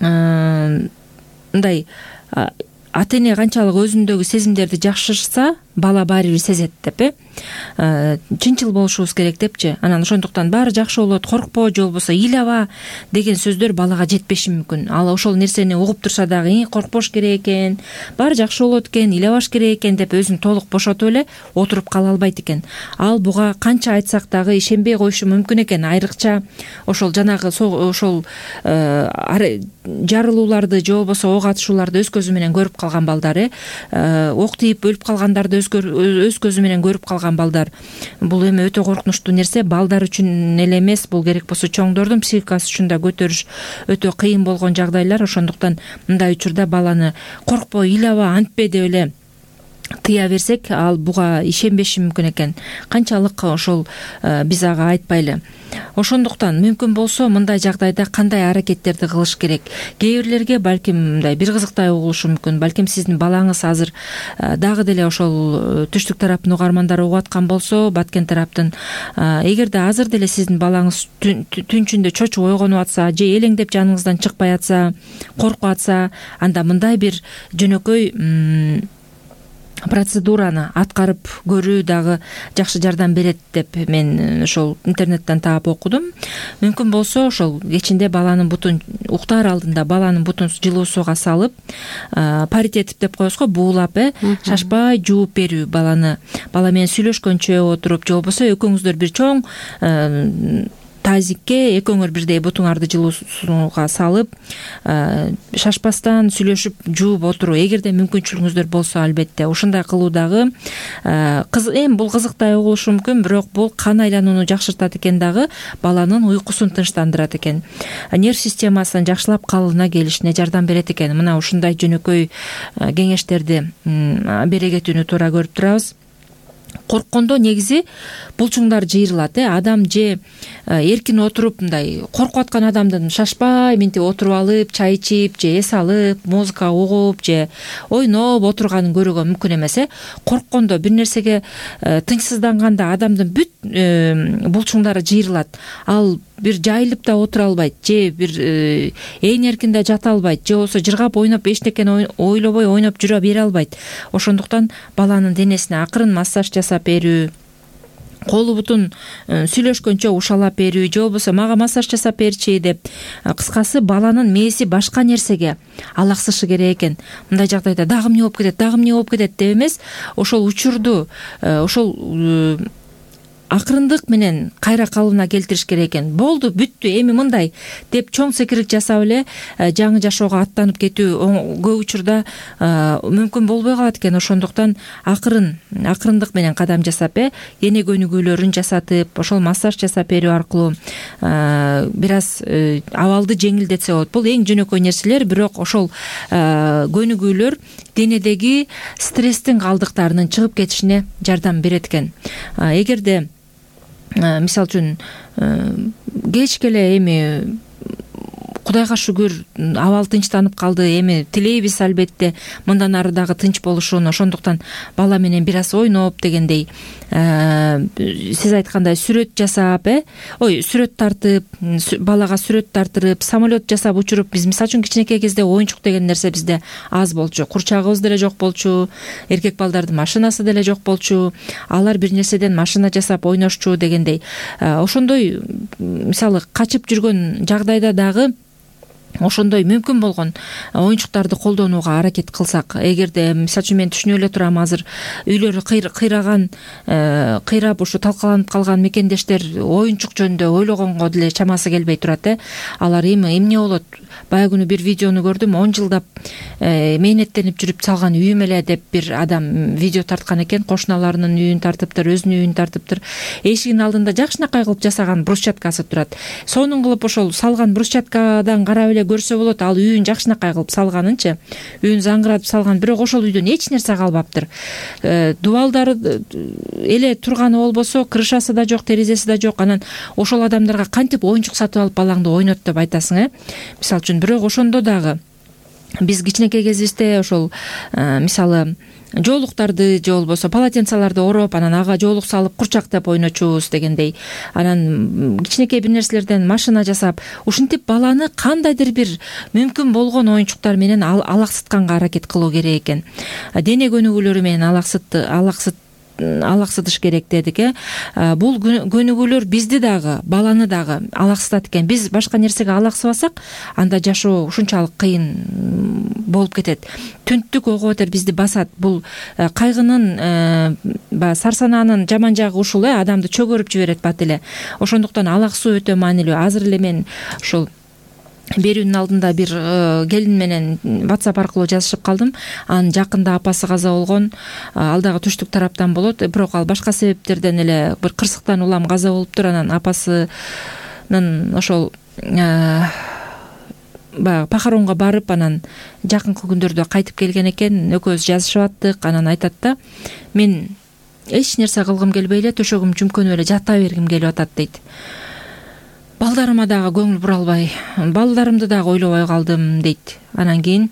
мындай ата эне канчалык өзүндөгү сезимдерди жакшыртса, бала баары бир сезет деп чынчыл болушубуз керек депчи. Анан ошондуктан баары жакшы болот, коркпо же болбосо ыйлаба деген сөздөр балага жетпеши мүмкүн. Ал ошол нерсени угуп турса дагы коркпош керек экен, баары жакшы болот экен, ыйлабаш керек экен деп өзүн толук бошотуп эле отуруп кала албайт экен. Ал буга канча айтсак дагы ишенбей коюшу мүмкүн экен. Айрыкча ошол жанагы ошол жарылууларды же болбосо ок атышууларды өз көзү менен көрүп калган балдар, ок тийип өлүп калгандарды өз көзү менен көрүп калган балдар. Бул эми өтө коркунучтуу нерсе. Балдар үчүн эле эмес, бул керек болсо чоңдордун психикасы үчүн да көтөрүш өтө кыйын болгон жагдайлар. Ошондуктан мындай учурда баланы коркпо, ыйлаба, антпе деп эле тыя берсек, ал буга ишенбеши мүмкүн экен. Канчалык ошол биз ага айтпайлы. Ошондуктан мүмкүн болсо мындай жагдайда кандай аракеттерди кылыш керек? Кээ бирлерге балким мындай бир кызыктай угулушу мүмкүн. Балким сиздин балаңыз азыр дагы деле ошол түштүк тараптын угармандары угуп аткан болсо, баткен тараптын, эгерде азыр деле сиздин балаңыз түн ичинде чочуп ойгонуп атса же элеңдеп жаныңыздан чыкпай атса, коркуп атса, анда мындай бир жөнөкөй процедураны аткарып көрүү дагы жакшы жардам берет деп мен ошол интернеттен таап окудум. Мүмкүн болсо ошол кечинде баланын бутун уктаар алдында баланын бутун жылуу сууга салып, паритетип деп коебуз го, буулап, шашпай жууп берүү баланы. Бала менен сүйлөшкөнчө отуруп, же болбосо экөөңүздөр бир чоң тазикке экөөңөр бирдей бутуңарды жылуу сууга салып, шашпастан сүйлөшүп жууп отуруу, эгерде мүмкүнчүлүгүңүздөр болсо албетте. Ушундай кылуу дагы бул кызыктай угулушу мүмкүн, бирок бул кан айланууну жакшыртат экен дагы, баланын уйкусун тынчтандырат экен, нерв системасынын жакшылап калыбына келишине жардам берет экен. Мына ушундай жөнөкөй кеңештерди бере кетүүнү туура көрүп турабыз. Корккондо негизи булчуңдар жыйрылат. Адам же эркин отуруп, мындай коркуп аткан адамдын шашпай минтип отуруп алып, чай ичип же эс алып, музыка угуп же ойноп отурганын көрүүгө мүмкүн эмес. Корккондо, бир нерсеге тынчсызданганда адамдын бүт булчуңдары жыйрылат. Ал бир жайылып да отура албайт, же бир ээн эркин да жата албайт, же болбосо жыргап ойноп эчтекени ойлобой ойноп жүрө бере албайт. Ошондуктан баланын денесине акырын массаж жасап берүү, колу бутун сүйлөшкөнчө ушалап берүү, же болбосо мага массаж жасап берчи деп, кыскасы баланын мээси башка нерсеге алаксышы керек экен. Мындай жагдайда дагы эмне болуп кетет деп эмес, ошол учурду ошол акырындык менен кайра калыбына келтириш керек экен. Болду, бүттү, эми мындай деп чоң секирик жасап эле жаңы жашоого аттанып кетүү көп учурда мүмкүн болбой калат экен. Ошондуктан акырындык менен кадам жасап, эне көнүгүүлөрүн жасатып, ошол массаж жасап берүү аркылуу бир аз абалды жеңилдетсе болот. Бул эң жөнөкөй нерселер, бирок ошол көнүгүүлөр денедеги стресстин калдыктарынын чыгып кетишине жардам берет экен. Эгерде мисалы үчүн кечке эле эми Кудайга шүгүр абал тынчтанып калды, эми тилейбиз албетте мындан ары дагы тынч болушун. Ошондуктан бала менен бир аз ойноп дегендей, сиз айткандай сүрөт жасап, сүрөт тартып, балага сүрөт тартырып, самолет жасап учуруп, биз мисалы үчүн кичинекей кезде оюнчук деген нерсе бизде аз болчу, курчагыбыз деле жок болчу, эркек балдардын машинасы деле жок болчу, алар бир нерседен машина жасап ойношчу дегендей. Ошондой мисалы качып жүргөн жагдайда дагы ошондой мүмкүн болгон оюнчуктарды колдонууга аракет кылсак, эгерде мисалы үчүн мен түшүнүп эле турам, азыр үйлөрү кыйрап ушу талкаланып калган мекендештер оюнчук жөнүндө ойлогонго деле чамасы келбей турат. Алар эмне болот? Баягы күнү бир видеону көрдүм, 10 жылдап мээнеттенип жүрүп салган үйүм эле деп бир адам видео тарткан экен. Кошуналарынын үйүн тартыптыр, өзүнүн үйүн тартыптыр. Эшигинин алдында жакшынакай кылып жасаган брусчаткасы турат. Сонун кылып ошол салган брусчаткадан карап эле көрсө болот, ал үйүн жакшынакай кылып салганынчы, үйүн заңгыратып салган, бирок ошол үйдөн эч нерсе калбаптыр. Дубалдары эле турганы болбосо, крышасы да жок, терезеси да жок. Анан ошол адамдарга кантип оюнчук сатып алып балаңды ойнот деп айтасың, мисалы үчүн. Бирок ошондо дагы биз кичинекей кезибизде ошол мисалы жоолуктарды же болбосо полотенцаларды ороп анан ага жоолук салып курчактап ойночубуз дегендей, анан кичинекей бир нерселерден машина жасап ушинтип баланы кандайдыр бир мүмкүн болгон оюнчуктар менен алаксытканга аракет кылуу керек экен. Дене көнүгүүлөрү менен алаксытыш керек дедик. Бул көнүгүүлөр бизди дагы, баланы дагы алаксытат экен. Биз башка нерсеге алаксыбасак, анда жашоо ушунчалык кыйын болуп кетет. Түнттүк ого бетер бизди басат. Бул кайгынын, сарсанаанын жаман жагы ушул, адамды чөгөрүп жиберет бат эле. Ошондуктан алаксуу өтө маанилүү. Азыр эле мен ушул берүүнүн алдында бир келин менен WhatsApp аркылуу жазышып калдым. Анын жакында апасы каза болгон, ал дагы түштүк тараптан болот, бирок ал башка себептерден эле бир кырсыктан улам каза болуптур. Анан апасынын ошол похоронго барып, анан жакынкы күндөрдө кайтып келген экен. Экөөбүз жазышып аттык. Анан айтат да, мен эч нерсе кылгым келбей эле, төшөгүм жүмкөнүп эле жата бергим келип атат дейт. Балдарыма дагы көңүл бура албай, балдарымды дагы ойлобой калдым дейт. Анан кийин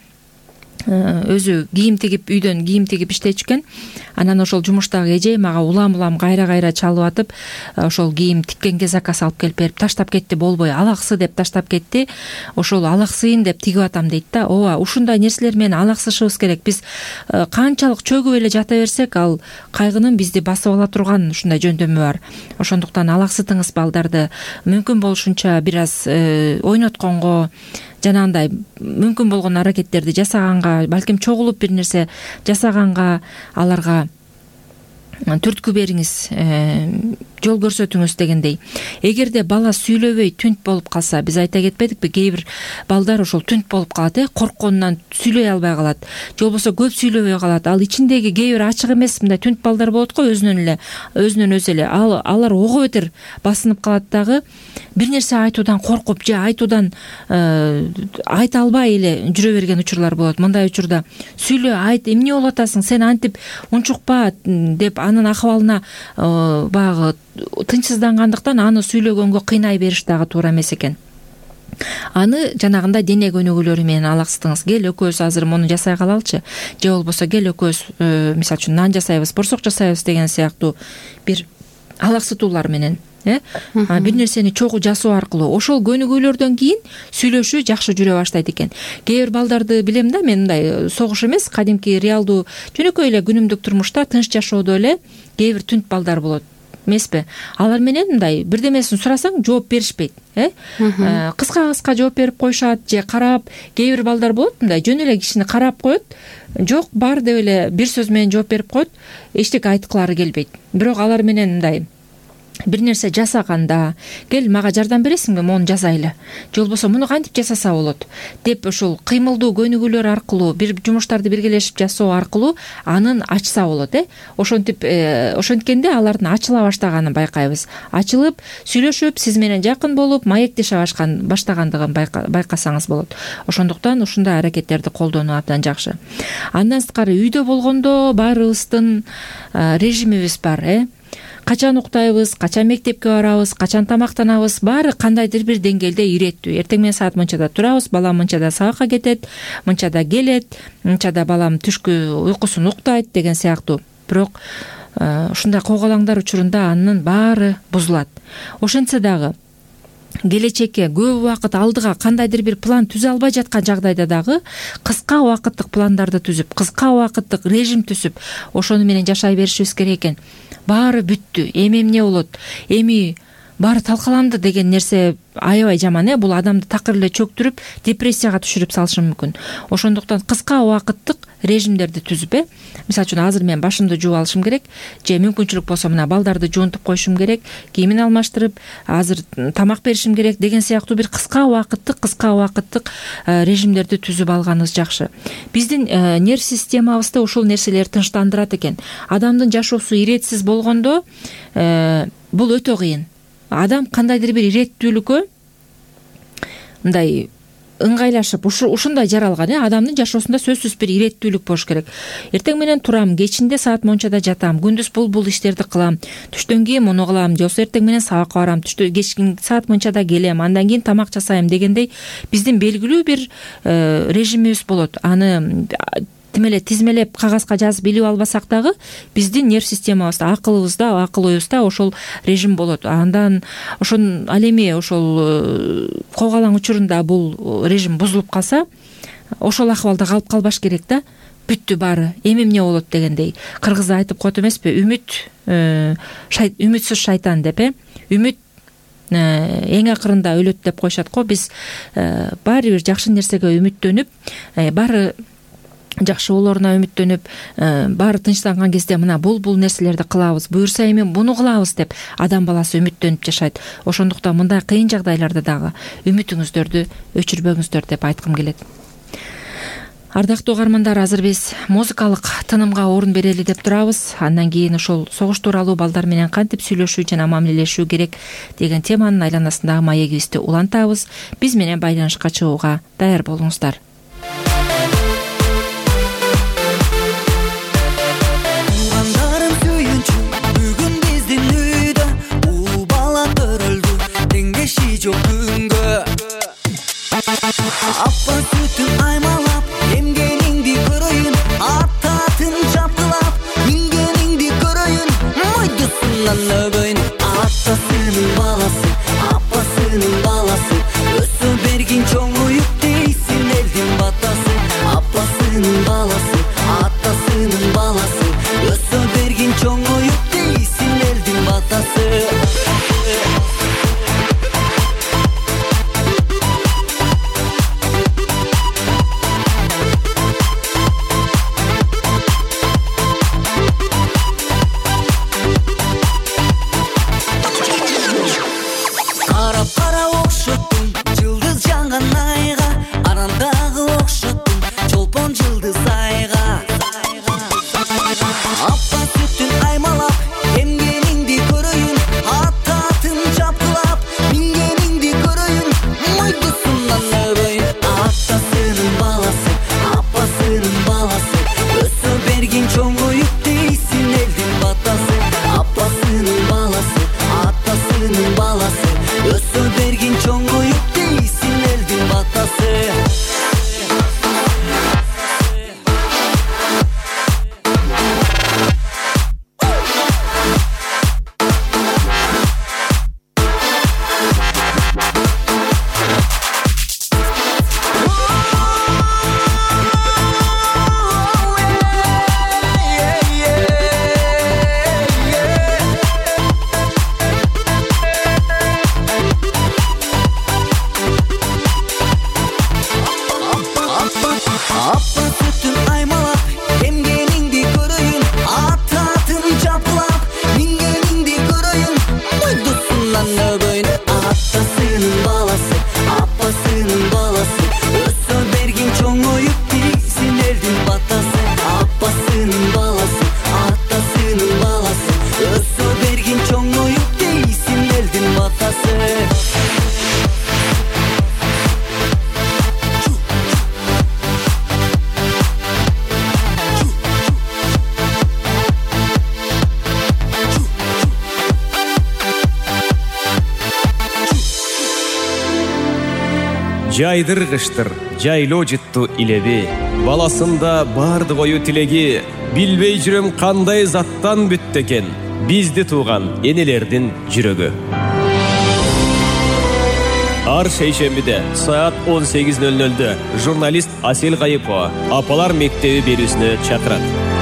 өзү кийим тигип, үйдөн кийим тигип иштечү экен. Анан ошол жумуштагы эже мага улам кайра чалып атып, ошол кийим тиккенге заказ алып келип берип таштап кетти, болбой алаксы деп таштап кетти. Ошол алаксыйын деп тигип атам дейт да. Ооба, ушундай нерселер менен алаксышыбыз керек. Биз канчалык чөгүп эле жата берсек, ал кайгынын бизди басып ала турган ушундай жөндөмү бар. Ошондуктан алаксытыңыз балдарды, мүмкүн болушунча бир аз ойнотконго, жанагындай мүмкүн болгон аракеттерди жасаганга, балким чогулуп бир нерсе жасаганга аларга түрткү бериңиз, жол көрсөтүңүз дегендей. Эгерде бала сүйлөбөй түнт болуп калса, биз айта кетпедикпи, кээ бир балдар ошол түнт болуп калат, коркконунан сүйлөй албай калат, же болбосо көп сүйлөбөй калат. Ал ичиндеги кээ бир ачык эмес мындай түнт балдар болот го, өзүнөн өзү эле алар ого бетер басынып калат дагы, бир нерсе айтуудан коркуп же айтуудан айта албай эле жүрө берген учурлар болот. Мындай учурда сүйлө, айт, эмне болуп атасың, сен антип унчукпа деп анын акыбалына баягы тынчсыздангандыктан аны сүйлөгөнгө кыйнай бериш дагы туура эмес экен. Аны жанагындай дене көнүгүүлөрү менен алаксытыңыз. Кел экөөбүз азыр муну жасай калалычы, же болбосо кел экөөбүз мисалы үчүн нан жасайбыз, борсок жасайбыз деген сыяктуу бир алаксытуулар менен бир нерсени чогуу жасоо аркылуу ошол көнүгүүлөрдөн кийин сүйлөшүү жакшы жүрө баштайт экен. Кээ бир балдарды билем да, мен мындай согуш эмес, кадимки реалдуу жөнөкөй эле күнүмдүк турмушта тынч жашоодо эле кээ бир түнт балдар болот эмеспи. Алар менен мындай бирдемесин сурасаң жооп беришпейт, кыска жооп берип коюшат же карап. Кээ бир балдар болот мындай жөн эле кишини карап коет, жок бар деп эле бир сөз менен жооп берип коет, эчтеке айткылары келбейт. Бирок алар менен мындай бир нерсе жасаганда, кел мага жардам бересиңби, мону жасайлы, же болбосо муну кантип жасаса болот деп ошол кыймылдуу көнүгүүлөр аркылуу, бир жумуштарды биргелешип жасоо аркылуу анын ачса болот. Ошенткенде алардын ачыла баштаганын байкайбыз. Ачылып, сүйлөшүп, сиз менен жакын болуп, маектеше баштагандыгын байкасаңыз болот. Ошондуктан ушундай аракеттерди колдонуу абдан жакшы. Андан сырткары үйдө болгондо баарыбыздын режимибиз бар. Качан уктайбыз, качан мектепке барабыз, качан тамактанабыз, баары кандайдыр бир деңгээлде иреттүү. Эртең менен саат мынчада турабыз, балам мынчада сабакка кетет, мынчада келет, мынчада балам түшкү уйкусун уктайт деген сыяктуу. Бирок ушундай коголаңдар учурунда анын баары бузулат. Ошентсе дагы келечекке көп убакыт алдыга кандайдыр бир план түзө албай жаткан жагдайда дагы кыска убакыттык пландарды түзүп, кыска убакыттык режим түзүп, ошону менен жашай беришибиз керек экен. Баары бүттү, эми эмне болот, эми баары талкаланды деген нерсе аябай жаман. Бул адамды такыр эле чөктүрүп, депрессияга түшүрүп салышы мүмкүн. Ошондуктан кыска убакыттык режимдерди түзүп, мисалы үчүн азыр мен башымды жууп алышым керек, же мүмкүнчүлүк болсо мына балдарды жуунтуп коюшум керек, кийимин алмаштырып, азыр тамак беришим керек деген сыяктуу бир кыска убакыттык режимдерди түзүп алганыбыз жакшы. Биздин нерв системабызды ушул нерселер тынчтандырат экен. Адамдын жашоосу иретсиз болгондо бул өтө кыйын. Адам кандайдыр бир иреттүүлүккө мындай ыңгайлашып ушундай жаралган, адамдын жашоосунда сөзсүз бир иреттүүлүк болуш керек. Эртең менен турам, кечинде саат мончада жатам, күндүз бул иштерди кылам, түштөн кийин муну кылам, же болбосо эртең менен сабакка барам, кечки саат мончада келем, андан кийин тамак жасайм дегендей биздин белгилүү бир режимибиз болот. Аны тизмелеп кагазга жазып илип албасак дагы биздин нерв системабызда, акыл оюбузда ошол режим болот. Андан ал эми ошол когалаң учурунда бул режим бузулуп калса, ошол акыбалда калып калбаш керек да. Бүттү баары, эми эмне болот дегендей. Кыргызда айтып коет эмеспи, үмүтсүз шайтан деп, үмүт эң акырында өлөт деп коюшат го. Биз баары бир жакшы нерсеге үмүттөнүп, баары жакшы болоруна үмүттөнүп, баары тынчтанган кезде мына бул нерселерди кылабыз, буюрса эми буну кылабыз деп адам баласы үмүттөнүп жашайт. Ошондуктан мындай кыйын жагдайларда дагы үмүтүңүздөрдү өчүрбөңүздөр деп айткым келет. Ардактуу угармандар, азыр биз музыкалык тынымга орун берели деп турабыз. Андан кийин ошол согуш тууралуу балдар менен кантип сүйлөшүү жана мамилелешүү керек деген теманын айланасындагы маегибизди улантабыз. Биз менен байланышка чыгууга даяр болуңуздар. Апа сүтүн аймалап, эмгениңди көрөйүн, аттатын жапкылап, мингениңди көрөйүн, мойдусунан өбөйүн. Атасынын баласы, апасынын баласы, өсө бергин чоңоюп дейсин элдин батасы. Апасынын баласы, атасынын баласы, өсө бергин чоңоюп дейсин элдин батасы. Жайдыр кыштыр, жайлоо жытту илеби, баласында барды кою тилеги, билбей жүрөм кандай заттан бүттү экен, бизди тууган энелердин жүрөгү. Ар шейшембиде саат 18:00 журналист Асел Кайыпова апалар мектеби берүүсүнө чакырат.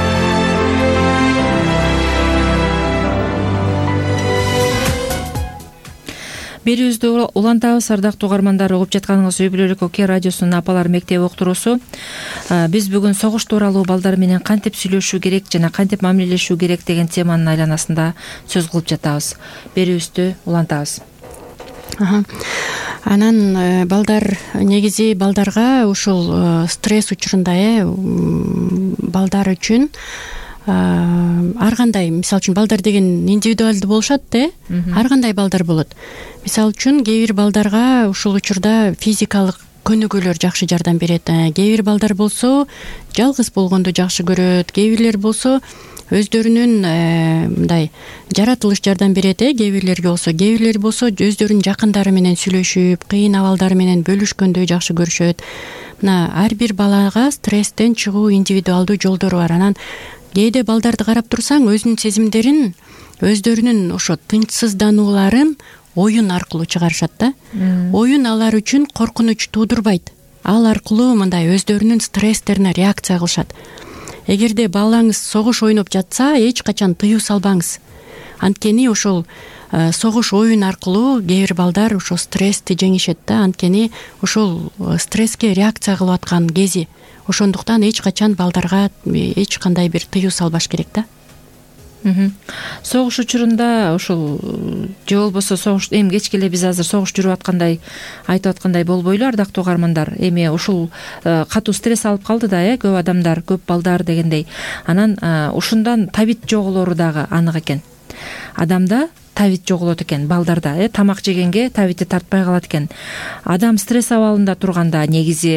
Берүүбүздү улантабыз, ардактуу угармандар. Угуп жатканыңыз Үй Бүлөлүк Оке радиосунун апалар мектеби уктуруусу. Биз бүгүн согуш тууралуу балдар менен кантип сүйлөшүү керек жана кантип мамилелешүү керек деген теманын айланасында сөз кылып жатабыз. Берүүбүздү улантабыз. Анан балдар, негизи балдарга ушул стресс учурунда балдар үчүн ар кандай, мисалы үчүн балдар деген индивидуалдуу болушат ар кандай балдар болот. Мисалы үчүн кээ бир балдарга ушул учурда физикалык көнүгүүлөр жакшы жардам берет. Кээ бир балдар болсо жалгыз болгонду жакшы көрөт, кээ бирлер болсо өздөрүнүн мындай жаратылыш жардам берет. Кээ бирлерге болсо, кээ бирлер болсо өздөрүнүн жакындары менен сүйлөшүп, кыйын абалдары менен бөлүшкөндү жакшы көрүшөт. Мына ар бир балага стресстен чыгуу индивидуалдуу жолдору бар. Анан кээде балдарды карап турсаң, өзүнүн сезимдерин, өздөрүнүн ошо тынчсызданууларын оюн аркылуу чыгарышат да. Оюн алар үчүн коркунуч туудурбайт. Ал аркылуу мындай өздөрүнүн стресстерине реакция кылышат. Эгерде балаңыз согуш ойноп жатса, эч качан тыюу салбаңыз. Анткени ошол согуш оюн аркылуу кээ бир балдар ошо стрессти жеңишет да. Анткени ошол стресске реакция кылып аткан кези. Ошондуктан эч качан балдарга эч кандай бир тыюу салбаш керек да. Согуш учурунда ошол же болбосо согуш эми кечке эле биз азыр согуш жүрүп аткандай айтып аткандай болбойлу, ардактуу угармандар. Эми ушул катуу стресс алып калды да, көп адамдар, көп балдар дегендей. Анан ушундан табит жоголору дагы анык экен. Адамда табит жоголот экен, балдарда тамак жегенге табити тартпай калат экен. Адам стресс абалында турганда негизи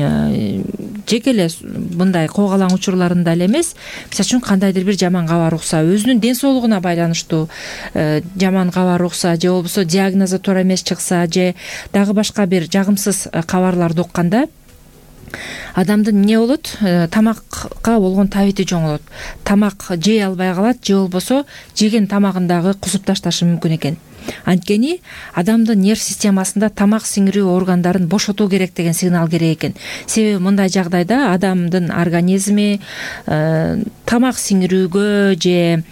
жеке эле мындай койгалаң учурларында эле эмес, мисалы үчүн кандайдыр бир жаман кабар укса, өзүнүн ден соолугуна байланыштуу жаман кабар укса, же болбосо диагнозу туура эмес чыкса, же дагы башка бир жагымсыз кабарларды укканда адамдын эмне болот? Тамакка болгон табити жоңолот. Тамак жей албай калат, же болбосо жеген тамагындагы кусуп ташташы мүмкүн экен. Анткени адамдын нерв системасында тамак сиңирүү органдарын бошотуу керек деген сигнал керек экен. Себеби мындай жагдайда адамдын организми тамак сиңирүүгө же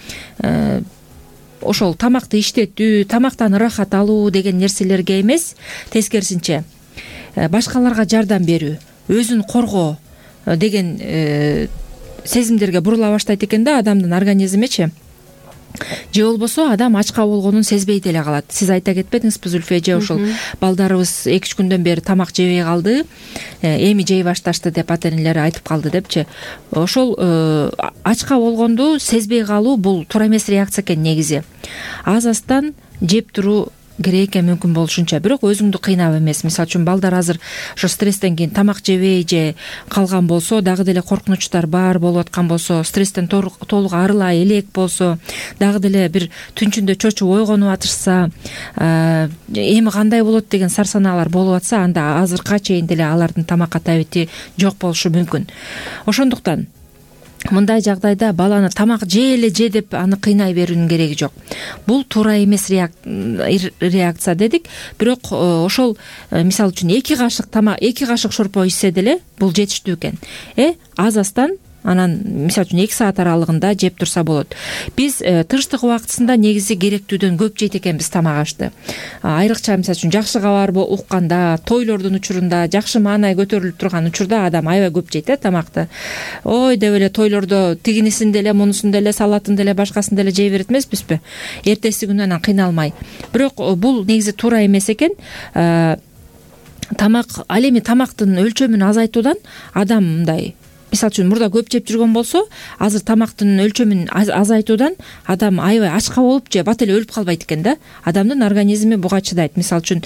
ошол тамакты иштетүү, тамактан ырахат алуу деген нерселерге эмес, тескерисинче башкаларга жардам берүү, өзүн коргоо деген сезимдерге бурула баштайт экен да адамдын организмичи. Же болбосо адам ачка болгонун сезбей деле калат. Сиз айта кетпедиңизби Зүлфия, же ошол балдарыбыз 2-3 күндөн бери тамак жебей калды, эми жей башташты деп ата-энелери айтып калды депчи. Ошол ачка болгонду сезбей калуу бул туура эмес реакция экен негизи. Аз астан жеп туруу керек экен мүмкүн болушунча, бирок өзүңдү кыйнап эмес. Мисалы үчүн балдар азыр ошо стресстен кийин тамак жебей же калган болсо, дагы деле коркунучтар бар болуп аткан болсо, стресстен толук арылай элек болсо, дагы деле бир түнчүндө чочуп ойгонуп атышса, эми кандай болот деген сарсанаалар болуп атса, анда азыркыга чейин деле алардын тамакка табити жок болушу мүмкүн. Ошондуктан мындай жагдайда баланы тамак же деп аны кыйнай берүүнүн кереги жок. Бул туура эмес реакция дедик. Бирок ошол мисалы үчүн 2 кашык тамак, 2 кашык шорпо ичсе деле бул жетиштүү экен. Аз астан анан мисалы үчүн 2 саат аралыгында жеп турса болот. Биз тынчтык убактысында негизи керектүүдөн көп жейт экенбиз тамак ашты. Айрыкча мисалы үчүн жакшы кабар укканда, тойлордун учурунда, жакшы маанай көтөрүлүп турган учурда адам аябай көп жейт тамакты. Ой деп эле тойлордо тигинисин деле, мунусун деле, салатын деле, башкасын деле жей берет эмеспизби? Эртеси күнү анан кыйналмай. Бирок бул негизи туура эмес экен. Тамак, ал эми тамактын өлчөмүн азайтуудан адам мындай, мисалы үчүн мурда көп жеп жүргөн болсо, азыр тамактын өлчөмүн азайтуудан адам аябай ачка болуп же бат эле өлүп калбайт экен да. Адамдын организми буга чыдайт. Мисалы үчүн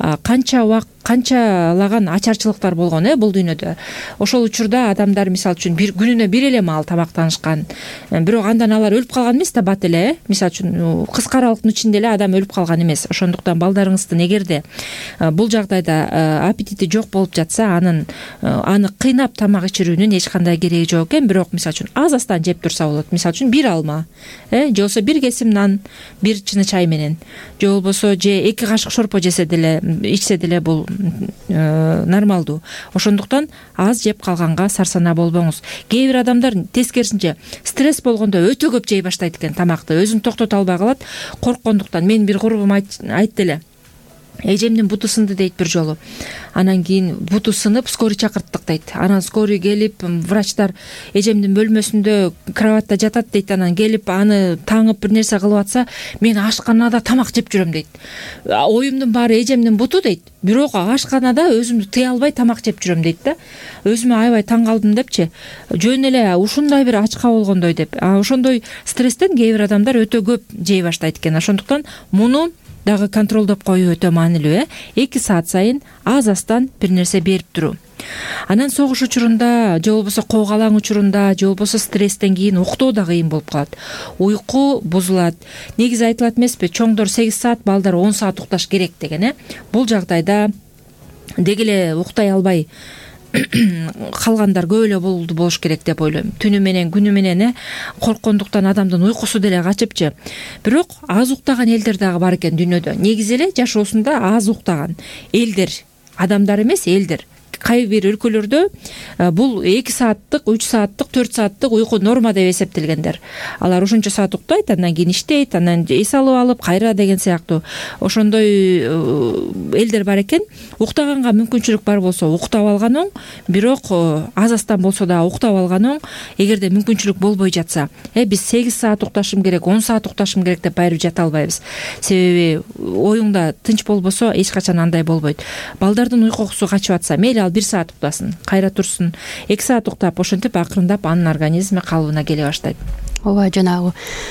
канчалаган ачарчылыктар болгон бул дүйнөдө. Ошол учурда адамдар мисалы үчүн күнүнө бир эле маал тамактанышкан. Бирок андан алар өлүп калган эмес да бат эле. Мисалы үчүн кыска аралыктын ичинде эле адам өлүп калган эмес. Ошондуктан балдарыңыздын эгерде бул жагдайда аппетити жок болуп жатса, аны кыйнап тамак ичирүүнүн эч кандай кереги жок экен. Бирок мисалы үчүн аз астан жеп турса болот. Мисалы үчүн 1 алма, же болбосо 1 кесим нан, 1 чыны чай менен, же болбосо 2 кашык шорпо жесе деле, ичсе деле бул нормалдуу. Ошондуктан аз жеп калганга сарсана болбоңуз. Кээ бир адамдар тескерисинче стресс болгондо өтө көп жей баштайт экен тамакты. Өзүн токтото албай калат, корккондуктан. Мен бир курбум айтты эле. Эжемдин буту сынды дейт бир жолу. Анан кийин буту сынып, скорый чакырттык дейт. Анан скорый келип, врачтар эжемдин бөлмөсүндө кроватта жатат дейт. Анан келип аны таңып бир нерсе кылып атса, мен ашканада тамак жеп жүрөм дейт. Оюмдун баары эжемдин буту дейт. Бирок ашканада өзүмдү тыя албай тамак жеп жүрөм дейт да. Өзүмө аябай таң калдым депчи. Жөн эле ушундай бир ачка болгондой деп. Ошондой стресстен кээ бир адамдар өтө көп жей баштайт экен. Ошондуктан муну дагы контролдоп коюу өтө маанилүү. 2 саат сайын аз-аздан бир нерсе берип туруу. Анан согуш учурунда же болбосо коогалаң учурунда же болбосо стресстен кийин уктоо да кыйын болуп калат. Уйку бузулат. Негизи айтылат эмеспи, чоңдор 8 саат, балдар 10 саат укташ керек деген. Бул жагдайда деги эле уктай албай калгандар көп эле болуш керек деп ойлойм. Түнү менен күнү менен корккондуктан адамдын уйкусу деле качыпчы. Бирок аз уктаган элдер дагы бар экен дүйнөдө. Негизи эле жашоосунда аз уктаган элдер, адамдар эмес, элдер. Кай бир өлкөлөрдө бул 2 сааттык, 3 сааттык, 4 сааттык уйку норма деп эсептелгендер. Алар ушунча саат уктайт, андан кийин иштейт, анан эс алып алып кайра деген сыяктуу ошондой элдер бар экен. Уктаганга мүмкүнчүлүк бар болсо уктап алган оң, бирок аз-аздан болсо да уктап алган оң. Эгерде мүмкүнчүлүк болбой жатса, биз 8 саат укташым керек, 10 саат укташым керек деп байырып жата албайбыз. Себеби оюңда тынч болбосо эч качан андай болбойт. Балдардын уйкусу качып атса, мейли ал 1 саат уктасын, кайра турсун. 2 саат уктап, ошентип акырындап анын организми калыбына келе баштайт. Ооба, жанагы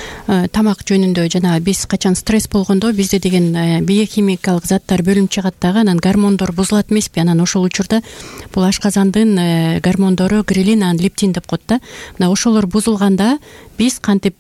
тамак жөнүндө жанагы биз качан стресс болгондо бизде деген биохимикалык заттар бөлүнүп чыгат дагы, анан гормондор бузулат эмеспи? Анан ошол учурда бул ашказандын гормондору грелин, анан лептин деп коет да. Мына ошолор бузулганда биз кантип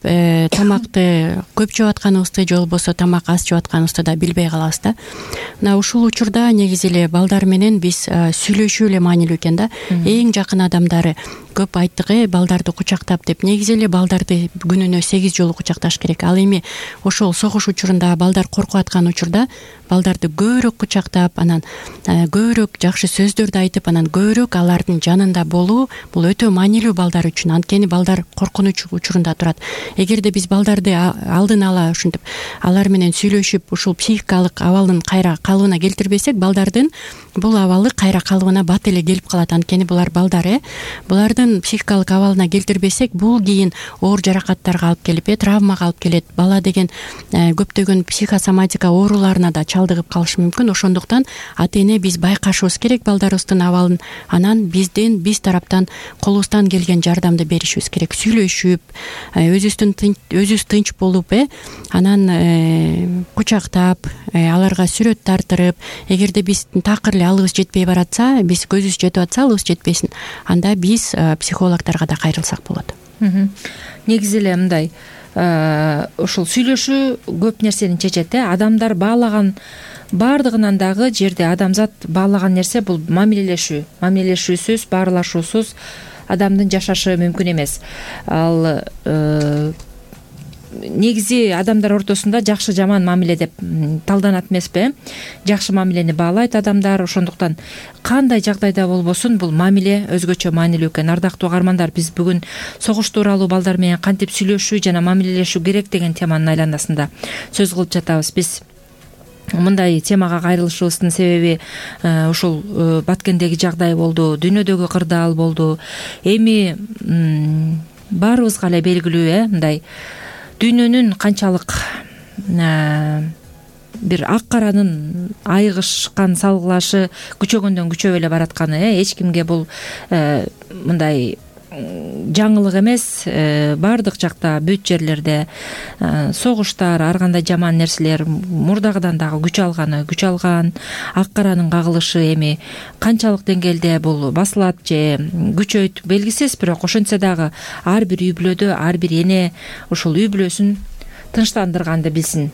тамакты көп жеп атканыбызды же болбосо тамак аз жеп атканыбызды да билбей калабыз да. Мына ушул учурда негизи эле балдар менен биз сүйлөшүү эле маанилүү экен да. Эң жакын адамдары көп айттык, балдарды кучактап деп. Негизи эле балдарды күнүнө 8 жолу кучакташ керек. Ал эми ошол согуш учурунда балдар коркуп аткан учурда балдарды көбүрөөк кучактап, анан көбүрөөк жакшы сөздөрдү айтып, анан көбүрөөк алардын жанында болуу бул өтө маанилүү балдар үчүн. Анткени балдар коркунуч учурунда турат. Эгерде биз балдарды алдын ала ушинтип алар менен сүйлөшүп, ушул психикалык абалын кайра калыбына келтирбесек, балдардын бул абалы кайра калыбына бат эле келип калат. Анткени булар балдар, булардын психикалык абалына келтирбесек, бул кийин оор жаракаттарга алып келип, травмага алып келет. Бала деген көптөгөн психосоматика ооруларына да чалдыгып калышы мүмкүн. Ошондуктан ата-эне биз байкашыбыз керек балдарыбыздын абалын. Анан биз тараптан колубуздан келген жардамды беришибиз керек. Сүйлөшүп, өзүбүз тынч болуп, анан кучактап, аларга сүрөт тартырып, эгерде биз такыр эле алыбыз жетпей баратса, биз көзүбүз жетип атса, алыбыз жетпесин, анда биз психологторго да кайрылсак болот. Негизи эле мындай, ушул сүйлөшүү көп нерсени чечет. Адамдар баалаган баардыгынан дагы жерде адамзат баалаган нерсе бул мамилелешүү. Мамилелешүүсүз, баарлашуусуз адамдын жашашы мүмкүн эмес. Ал негизи адамдар ортосунда жакшы жаман мамиле деп талданат эмеспи? Жакшы мамилени баалайт адамдар. Ошондуктан кандай жагдайда болбосун бул мамиле өзгөчө маанилүү экен. Ардактуу угармандар, биз бүгүн согуш тууралуу балдар менен кантип сүйлөшүү жана мамилелешүү керек деген теманын айланасында сөз кылып жатабыз. Биз мындай темага кайрылышыбыздын себеби ушул Баткендеги жагдай болду, дүйнөдөгү кырдаал болду. Эми баарыбызга эле белгилүү, мындай дүйнөнүн канчалык бир ак каранын айыгышкан салгылашы күчөгөндөн күчөп эле баратканы, эч кимге бул мындай жаңылык эмес. Баардык жакта, бүт жерлерде согуштар, ар кандай жаман нерселер мурдагыдан дагы күч алган. Ак каранын кагылышы эми канчалык деңгээлде бул басылат же күчөйт белгисиз, бирок ошентсе дагы ар бир үй бүлөдө ар бир эне ушул үй бүлөсүн тынчтандырганды билсин.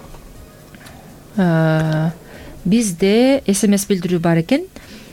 Бизде СМС билдирүү бар экен.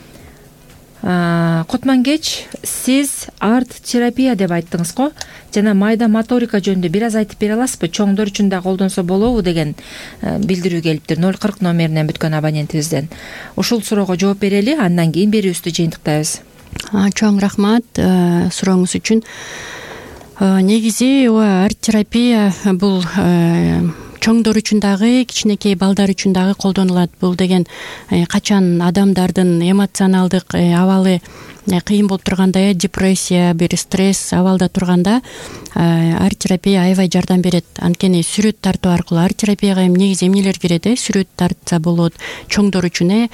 Котмангеч, сиз арт терапия деп айттыңыз го, жана майда моторика жөнүндө бир аз айтып бере аласызбы? Чоңдор үчүн да колдонсо болобу деген билдирүү келиптир 040 номеринен бүткөн абонентибизден. Ушул суроого жооп берели, андан кийин берүүбүздү жыйынтыктайбыз. Чоң рахмат сурооңуз үчүн. Негизи арт терапия бул чоңдор үчүн дагы, кичинекей балдар үчүн дагы колдонулат. Бул деген качан адамдардын эмоционалдык абалы кыйын болуп турганда, депрессия, бир стресс абалда турганда арт-терапия аябай жардам берет. Анткени сүрөт тартуу аркылуу арт-терапияга негизи эмнелер кирет? Сүрөт тартса болот, чоңдор үчүн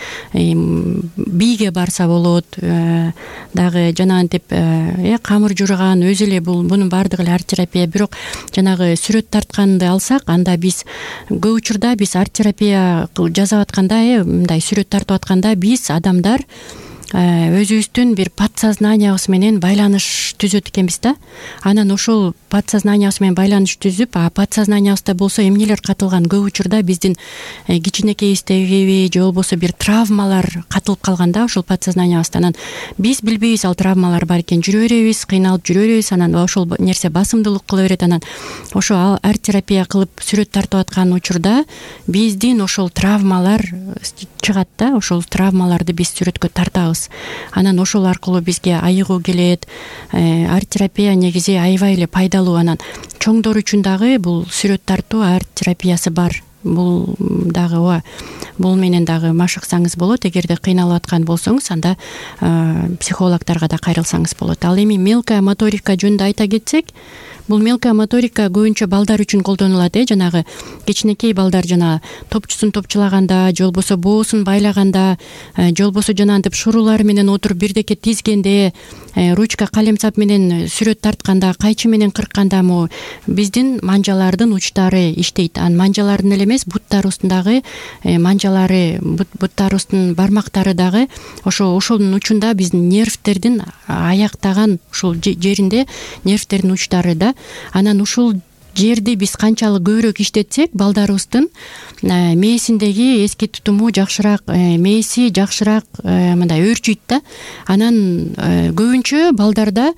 бийге барса болот, дагы жанагынтип камыр журган өзү эле бунун баардыгы эле арт-терапия. Бирок жанагы сүрөт тартканды алсак, анда биз көп учурда биз арт-терапия жасап атканда, мындай сүрөт тартып атканда биз адамдар өзүбүздүн бир подсознаниябыз менен байланыш түзөт экенбиз да. Анан ошол подсознаниябыз менен байланыш түзүп, подсознаниябызда болсо эмнелер катылган? Көп учурда биздин кичинекейибиздеги же болбосо бир травмалар катылып калган да ошол подсознаниябызда. Анан биз билбейбиз ал травмалар бар экен, жүрө беребиз, кыйналып жүрө беребиз. Анан ошол нерсе басымдуулук кыла берет. Анан ошо арт-терапия кылып сүрөт тартып аткан учурда биздин ошол травмалар чыгат да. Ошол травмаларды биз сүрөткө тартабыз. Анан ошол аркылуу бизге айыгуу келет. Арт-терапия негизи аябай эле пайдалуу. Анан чоңдор үчүн дагы бул сүрөт тартуу арт-терапиясы бар. Бул дагы бул менен дагы машыксаңыз болот. Эгерде кыйналып аткан болсоңуз, анда психологдорго да кайрылсаңыз болот. Ал эми мелкая моторика жөнүндө айта кетсек, бул мелкая моторика көбүнчө балдар үчүн колдонулат. Жанагы кичинекей балдар жана топчусун топчулаганда, же болбосо боосун байлаганда, же болбосо жанагынтип шурулар менен отуруп бирдеке тизгенде, ручка калемсап менен сүрөт тартканда, кайчы менен кыркканда биздин манжалардын учтары иштейт. Манжалардын эле эмес, буттарыбыздагы манжалары, буттарыбыздын бармактары дагы ошонун учунда биздин нервтердин аяктаган ушул жеринде нервтердин учтары да. Анан ушул жерди биз канчалык көбүрөөк иштетсек, балдарыбыздын мээсиндеги эски тутуму жакшыраак, мээси жакшыраак мындай өөрчүйт да. Анан көбүнчө балдарда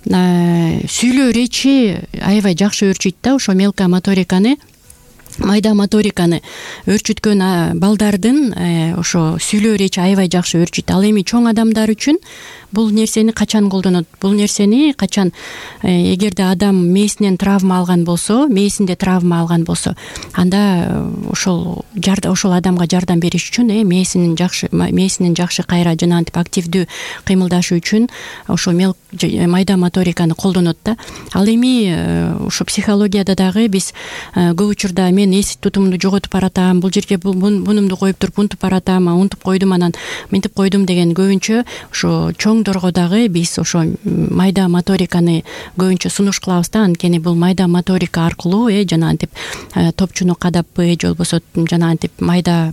сүйлөө речи аябай жакшы өөрчүйт да. Ошо мелкая моториканы, майда моториканы өөрчүткөн балдардын ошо сүйлөө речи аябай жакшы өөрчүйт. Ал эми чоң адамдар үчүн бул нерсени качан колдонот? Бул нерсени качан, эгерде адам мээсинен травма алган болсо, мээсинде травма алган болсо, анда ошол адамга жардам бериш үчүн мээсинин жакшы кайра жанагынтип активдүү кыймылдашы үчүн ошо майда моториканы колдонот да. Ал эми ошо психологияда дагы биз көп учурда мен эс тутумумду жоготуп баратам, бул жерге бунумду коюп туруп унутуп баратам, унутуп койдум, анан мынтип койдум деген көбүнчө ошо чоңдорго дагы биз ошо майда моториканы көбүнчө сунуш кылабыз да. Анткени бул майда моторика аркылуу жанагынтип топчуну кадаппы, же болбосо жанагынтип майда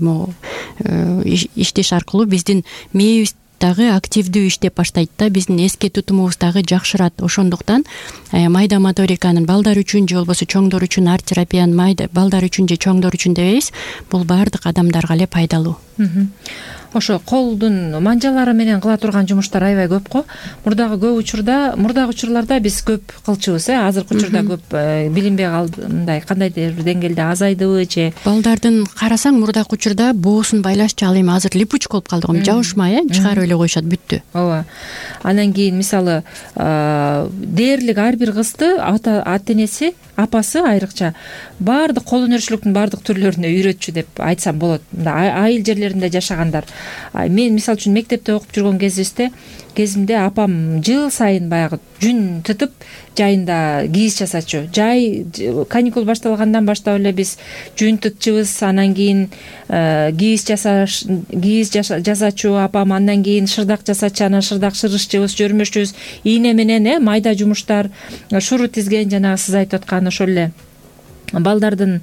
иштеш аркылуу биздин мээбиз дагы активдүү иштеп баштайт да. Биздин эске тутумубуз дагы жакшырат. Ошондуктан майда моториканын балдар үчүн же болбосо чоңдор үчүн арт-терапиянын балдар үчүн же чоңдор үчүн дебейбиз, бул баардык адамдарга эле пайдалуу. Ошо колдун манжалары менен кыла турган жумуштар аябай көп го. Мурдагы учурларда биз көп кылчубуз. Азыркы учурда көп билинбей калды, мындай кандайдыр бир деңгээлде азайдыбы же. Балдардын карасаң, мурдагы учурда боосун байлашчы, ал эми азыр липучка болуп калды го. Жабышмай чыгарып эле коюшат, бүттү. Ооба. Анан кийин мисалы дээрлик ар бир кызды ата-энеси, апасы айрыкча баардык кол өнөрчүлүктүн баардык түрлөрүнө үйрөтчү деп айтсам болот. Айыл жерлеринде жашагандар. Мен мисалы үчүн мектепте окуп жүргөн кезимде апам жыл сайын баягы жүн тытып жайында кийиз жасачу. Каникул башталгандан баштап эле биз жүн тытчубуз, анан кийин кийиз жасачу апам, андан кийин шырдак жасачу, анан шырдак шырышчубуз, жөрмөшчүбүз, ийне менен майда жумуштар, шуру тизген, жанагы сиз айтып аткан ошол эле балдардын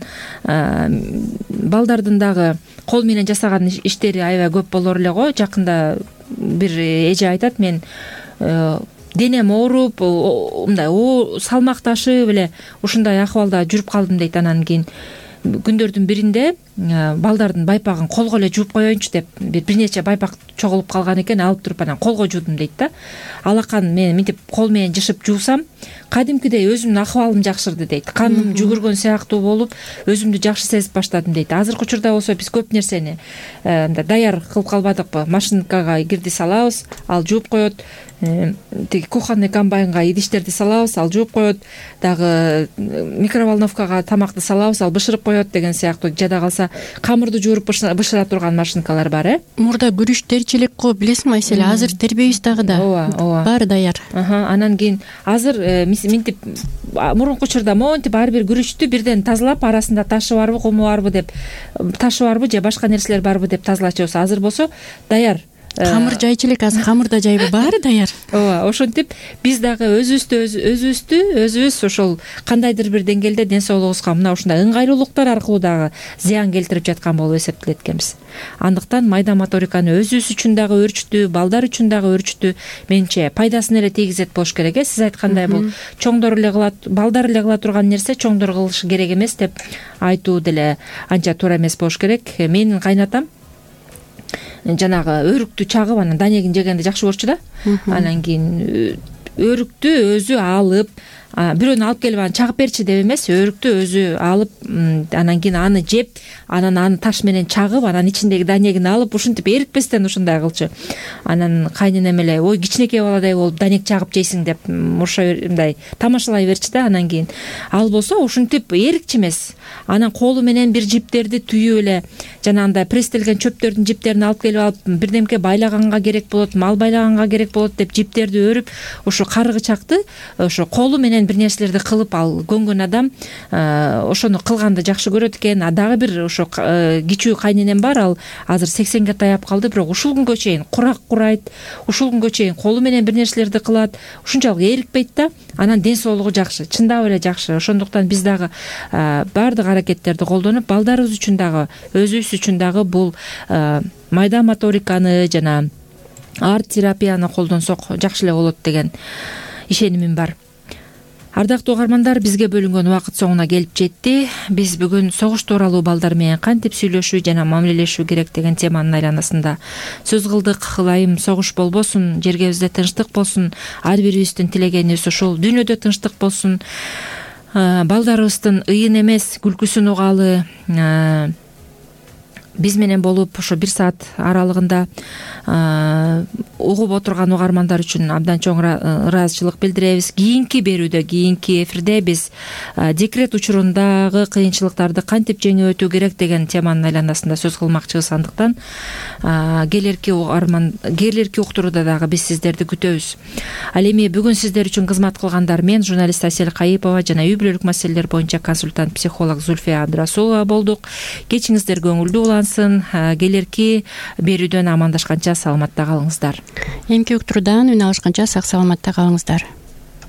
дагы кол менен жасаган иштери аябай көп болор эле го. Жакында бир эже айтат, мен денем ооруп, мындай салмак ташып эле ушундай акыбалда жүрүп калдым дейт. Анан кийин күндөрдүн биринде балдардын байпагын колго эле жууп коеюнчу деп бир нече байпак чогулуп калган экен, алып туруп анан колго жуудум дейт да. Алакан мен мынтип кол менен жышып жуусам, кадимкидей өзүмдүн акыбалым жакшырды дейт. Каным жүгүргөн сыяктуу болуп, өзүмдү жакшы сезип баштадым дейт. Азыркы учурда болсо биз көп нерсени даяр кылып калбадыкпы? Машинкага кирди салабыз, ал жууп коет. Тиги кухонный комбайнга идиштерди салабыз, ал жууп коет. Дагы микроволновкага тамакты салабыз, ал бышырып коет деген сыяктуу. Жада калса болбосо камырды жууруп бышыра турган машинкалар бар. Мурда күрүч терчилик го билесиңби Айселе, азыр тербейбиз дагы да. Ооба. Баары даяр. Анан кийин азыр мынтип мурунку учурда монтип ар бир күрүчтү бирден тазалап, арасында ташы барбы, куму барбы деп, ташы барбы же башка нерселер барбы деп тазалачыбыз. Азыр болсо даяр. Камыр жайчу элек, азыр камыр да жайбы, баары даяр. Ооба, ошентип биз дагы өзүбүз ошол кандайдыр бир деңгээлде ден соолугубузга мына ушундай ыңгайлуулуктар аркылуу дагы зыян келтирип жаткан болуп эсептелет экенбиз. Андыктан майда моториканы өзүбүз үчүн дагы өөрчүтүү, балдар үчүн дагы өөрчүтүү менимче пайдасын эле тийгизет болуш керек. Сиз айткандай бул чоңдор эле кылат, балдар эле кыла турган нерсе чоңдор кылышы керек эмес деп айтуу деле анча туура эмес болуш керек. Менин кайнатам жанагы өрүктү чагып анан данегин жегенди жакшы көрчү да. Анан кийин өрүктү өзү алып, бирөөнү алып келип аны чагып берчи деп эмес, өрүктү өзү алып, анан кийин аны жеп, анан аны таш менен чагып, анан ичиндеги данегин алып, ушинтип эрикпестен ушундай кылчу. Анан кайненем эле ой кичинекей баладай болуп данек чагып жейсиң деп мындай тамашалай берчи да. Анан кийин ал болсо ушинтип эрикчи эмес. Анан колу менен бир жиптерди түйүп эле жанагындай пресстелген чөптөрдүн жиптерин алып келип алып, бирдемке байлаганга керек болот, мал байлаганга керек болот деп жиптерди өрүп, ошо карыгычакты ошо колу менен бир нерселерди кылып ал көнгөн адам ошону кылганды жакшы көрөт экен. Дагы бир ошо кичүү кайненем бар, ал азыр 80ге таяп калды, бирок ушул күнгө чейин курак курайт, ушул күнгө чейин колу менен бир нерселерди кылат, ушунчалык эрикпейт да. Анан ден соолугу жакшы, чындап эле жакшы. Ошондуктан биз дагы баардык аракеттерди колдонуп, балдарыбыз үчүн дагы, өзүбүз үчүн дагы бул майда моториканы жана арт терапияны колдонсок жакшы эле болот деген ишенимим бар. Ардактуу угармандар, бизге бөлүнгөн убакыт соңуна келип жетти. Биз бүгүн согуш тууралуу балдар менен кантип сүйлөшүү жана мамилелешүү керек деген теманын айланасында сөз кылдык. Ылайым согуш болбосун, жергебизде тынчтык болсун, ар бирибиздин тилегенибиз ушул дүйнөдө тынчтык болсун, балдарыбыздын ыйын эмес күлкүсүн угалы, биз менен болуп ошо 1 саат аралыгында угуп отурган угармандар үчүн абдан чоң ыраазычылык билдиребиз. Кийинки берүүдө, кийинки эфирде биз декрет учурундагы кыйынчылыктарды кантип жеңип өтүү керек деген теманын айланасында сөз кылмакчыбыз. Андыктан келерки уктурууда дагы биз сиздерди күтөбүз. Ал эми бүгүн сиздер үчүн кызмат кылгандар мен, журналист Асель Кайыпова жана үй бүлөлүк маселелер боюнча консультант психолог Зульфия Абдрасулова болдук. Кечиңиздер көңүлдүү улансын. Келерки берүүдөн амандашканча саламатта калыңыздар. Эмки уктуруудан үн алышканча сак саламатта калыңыздар.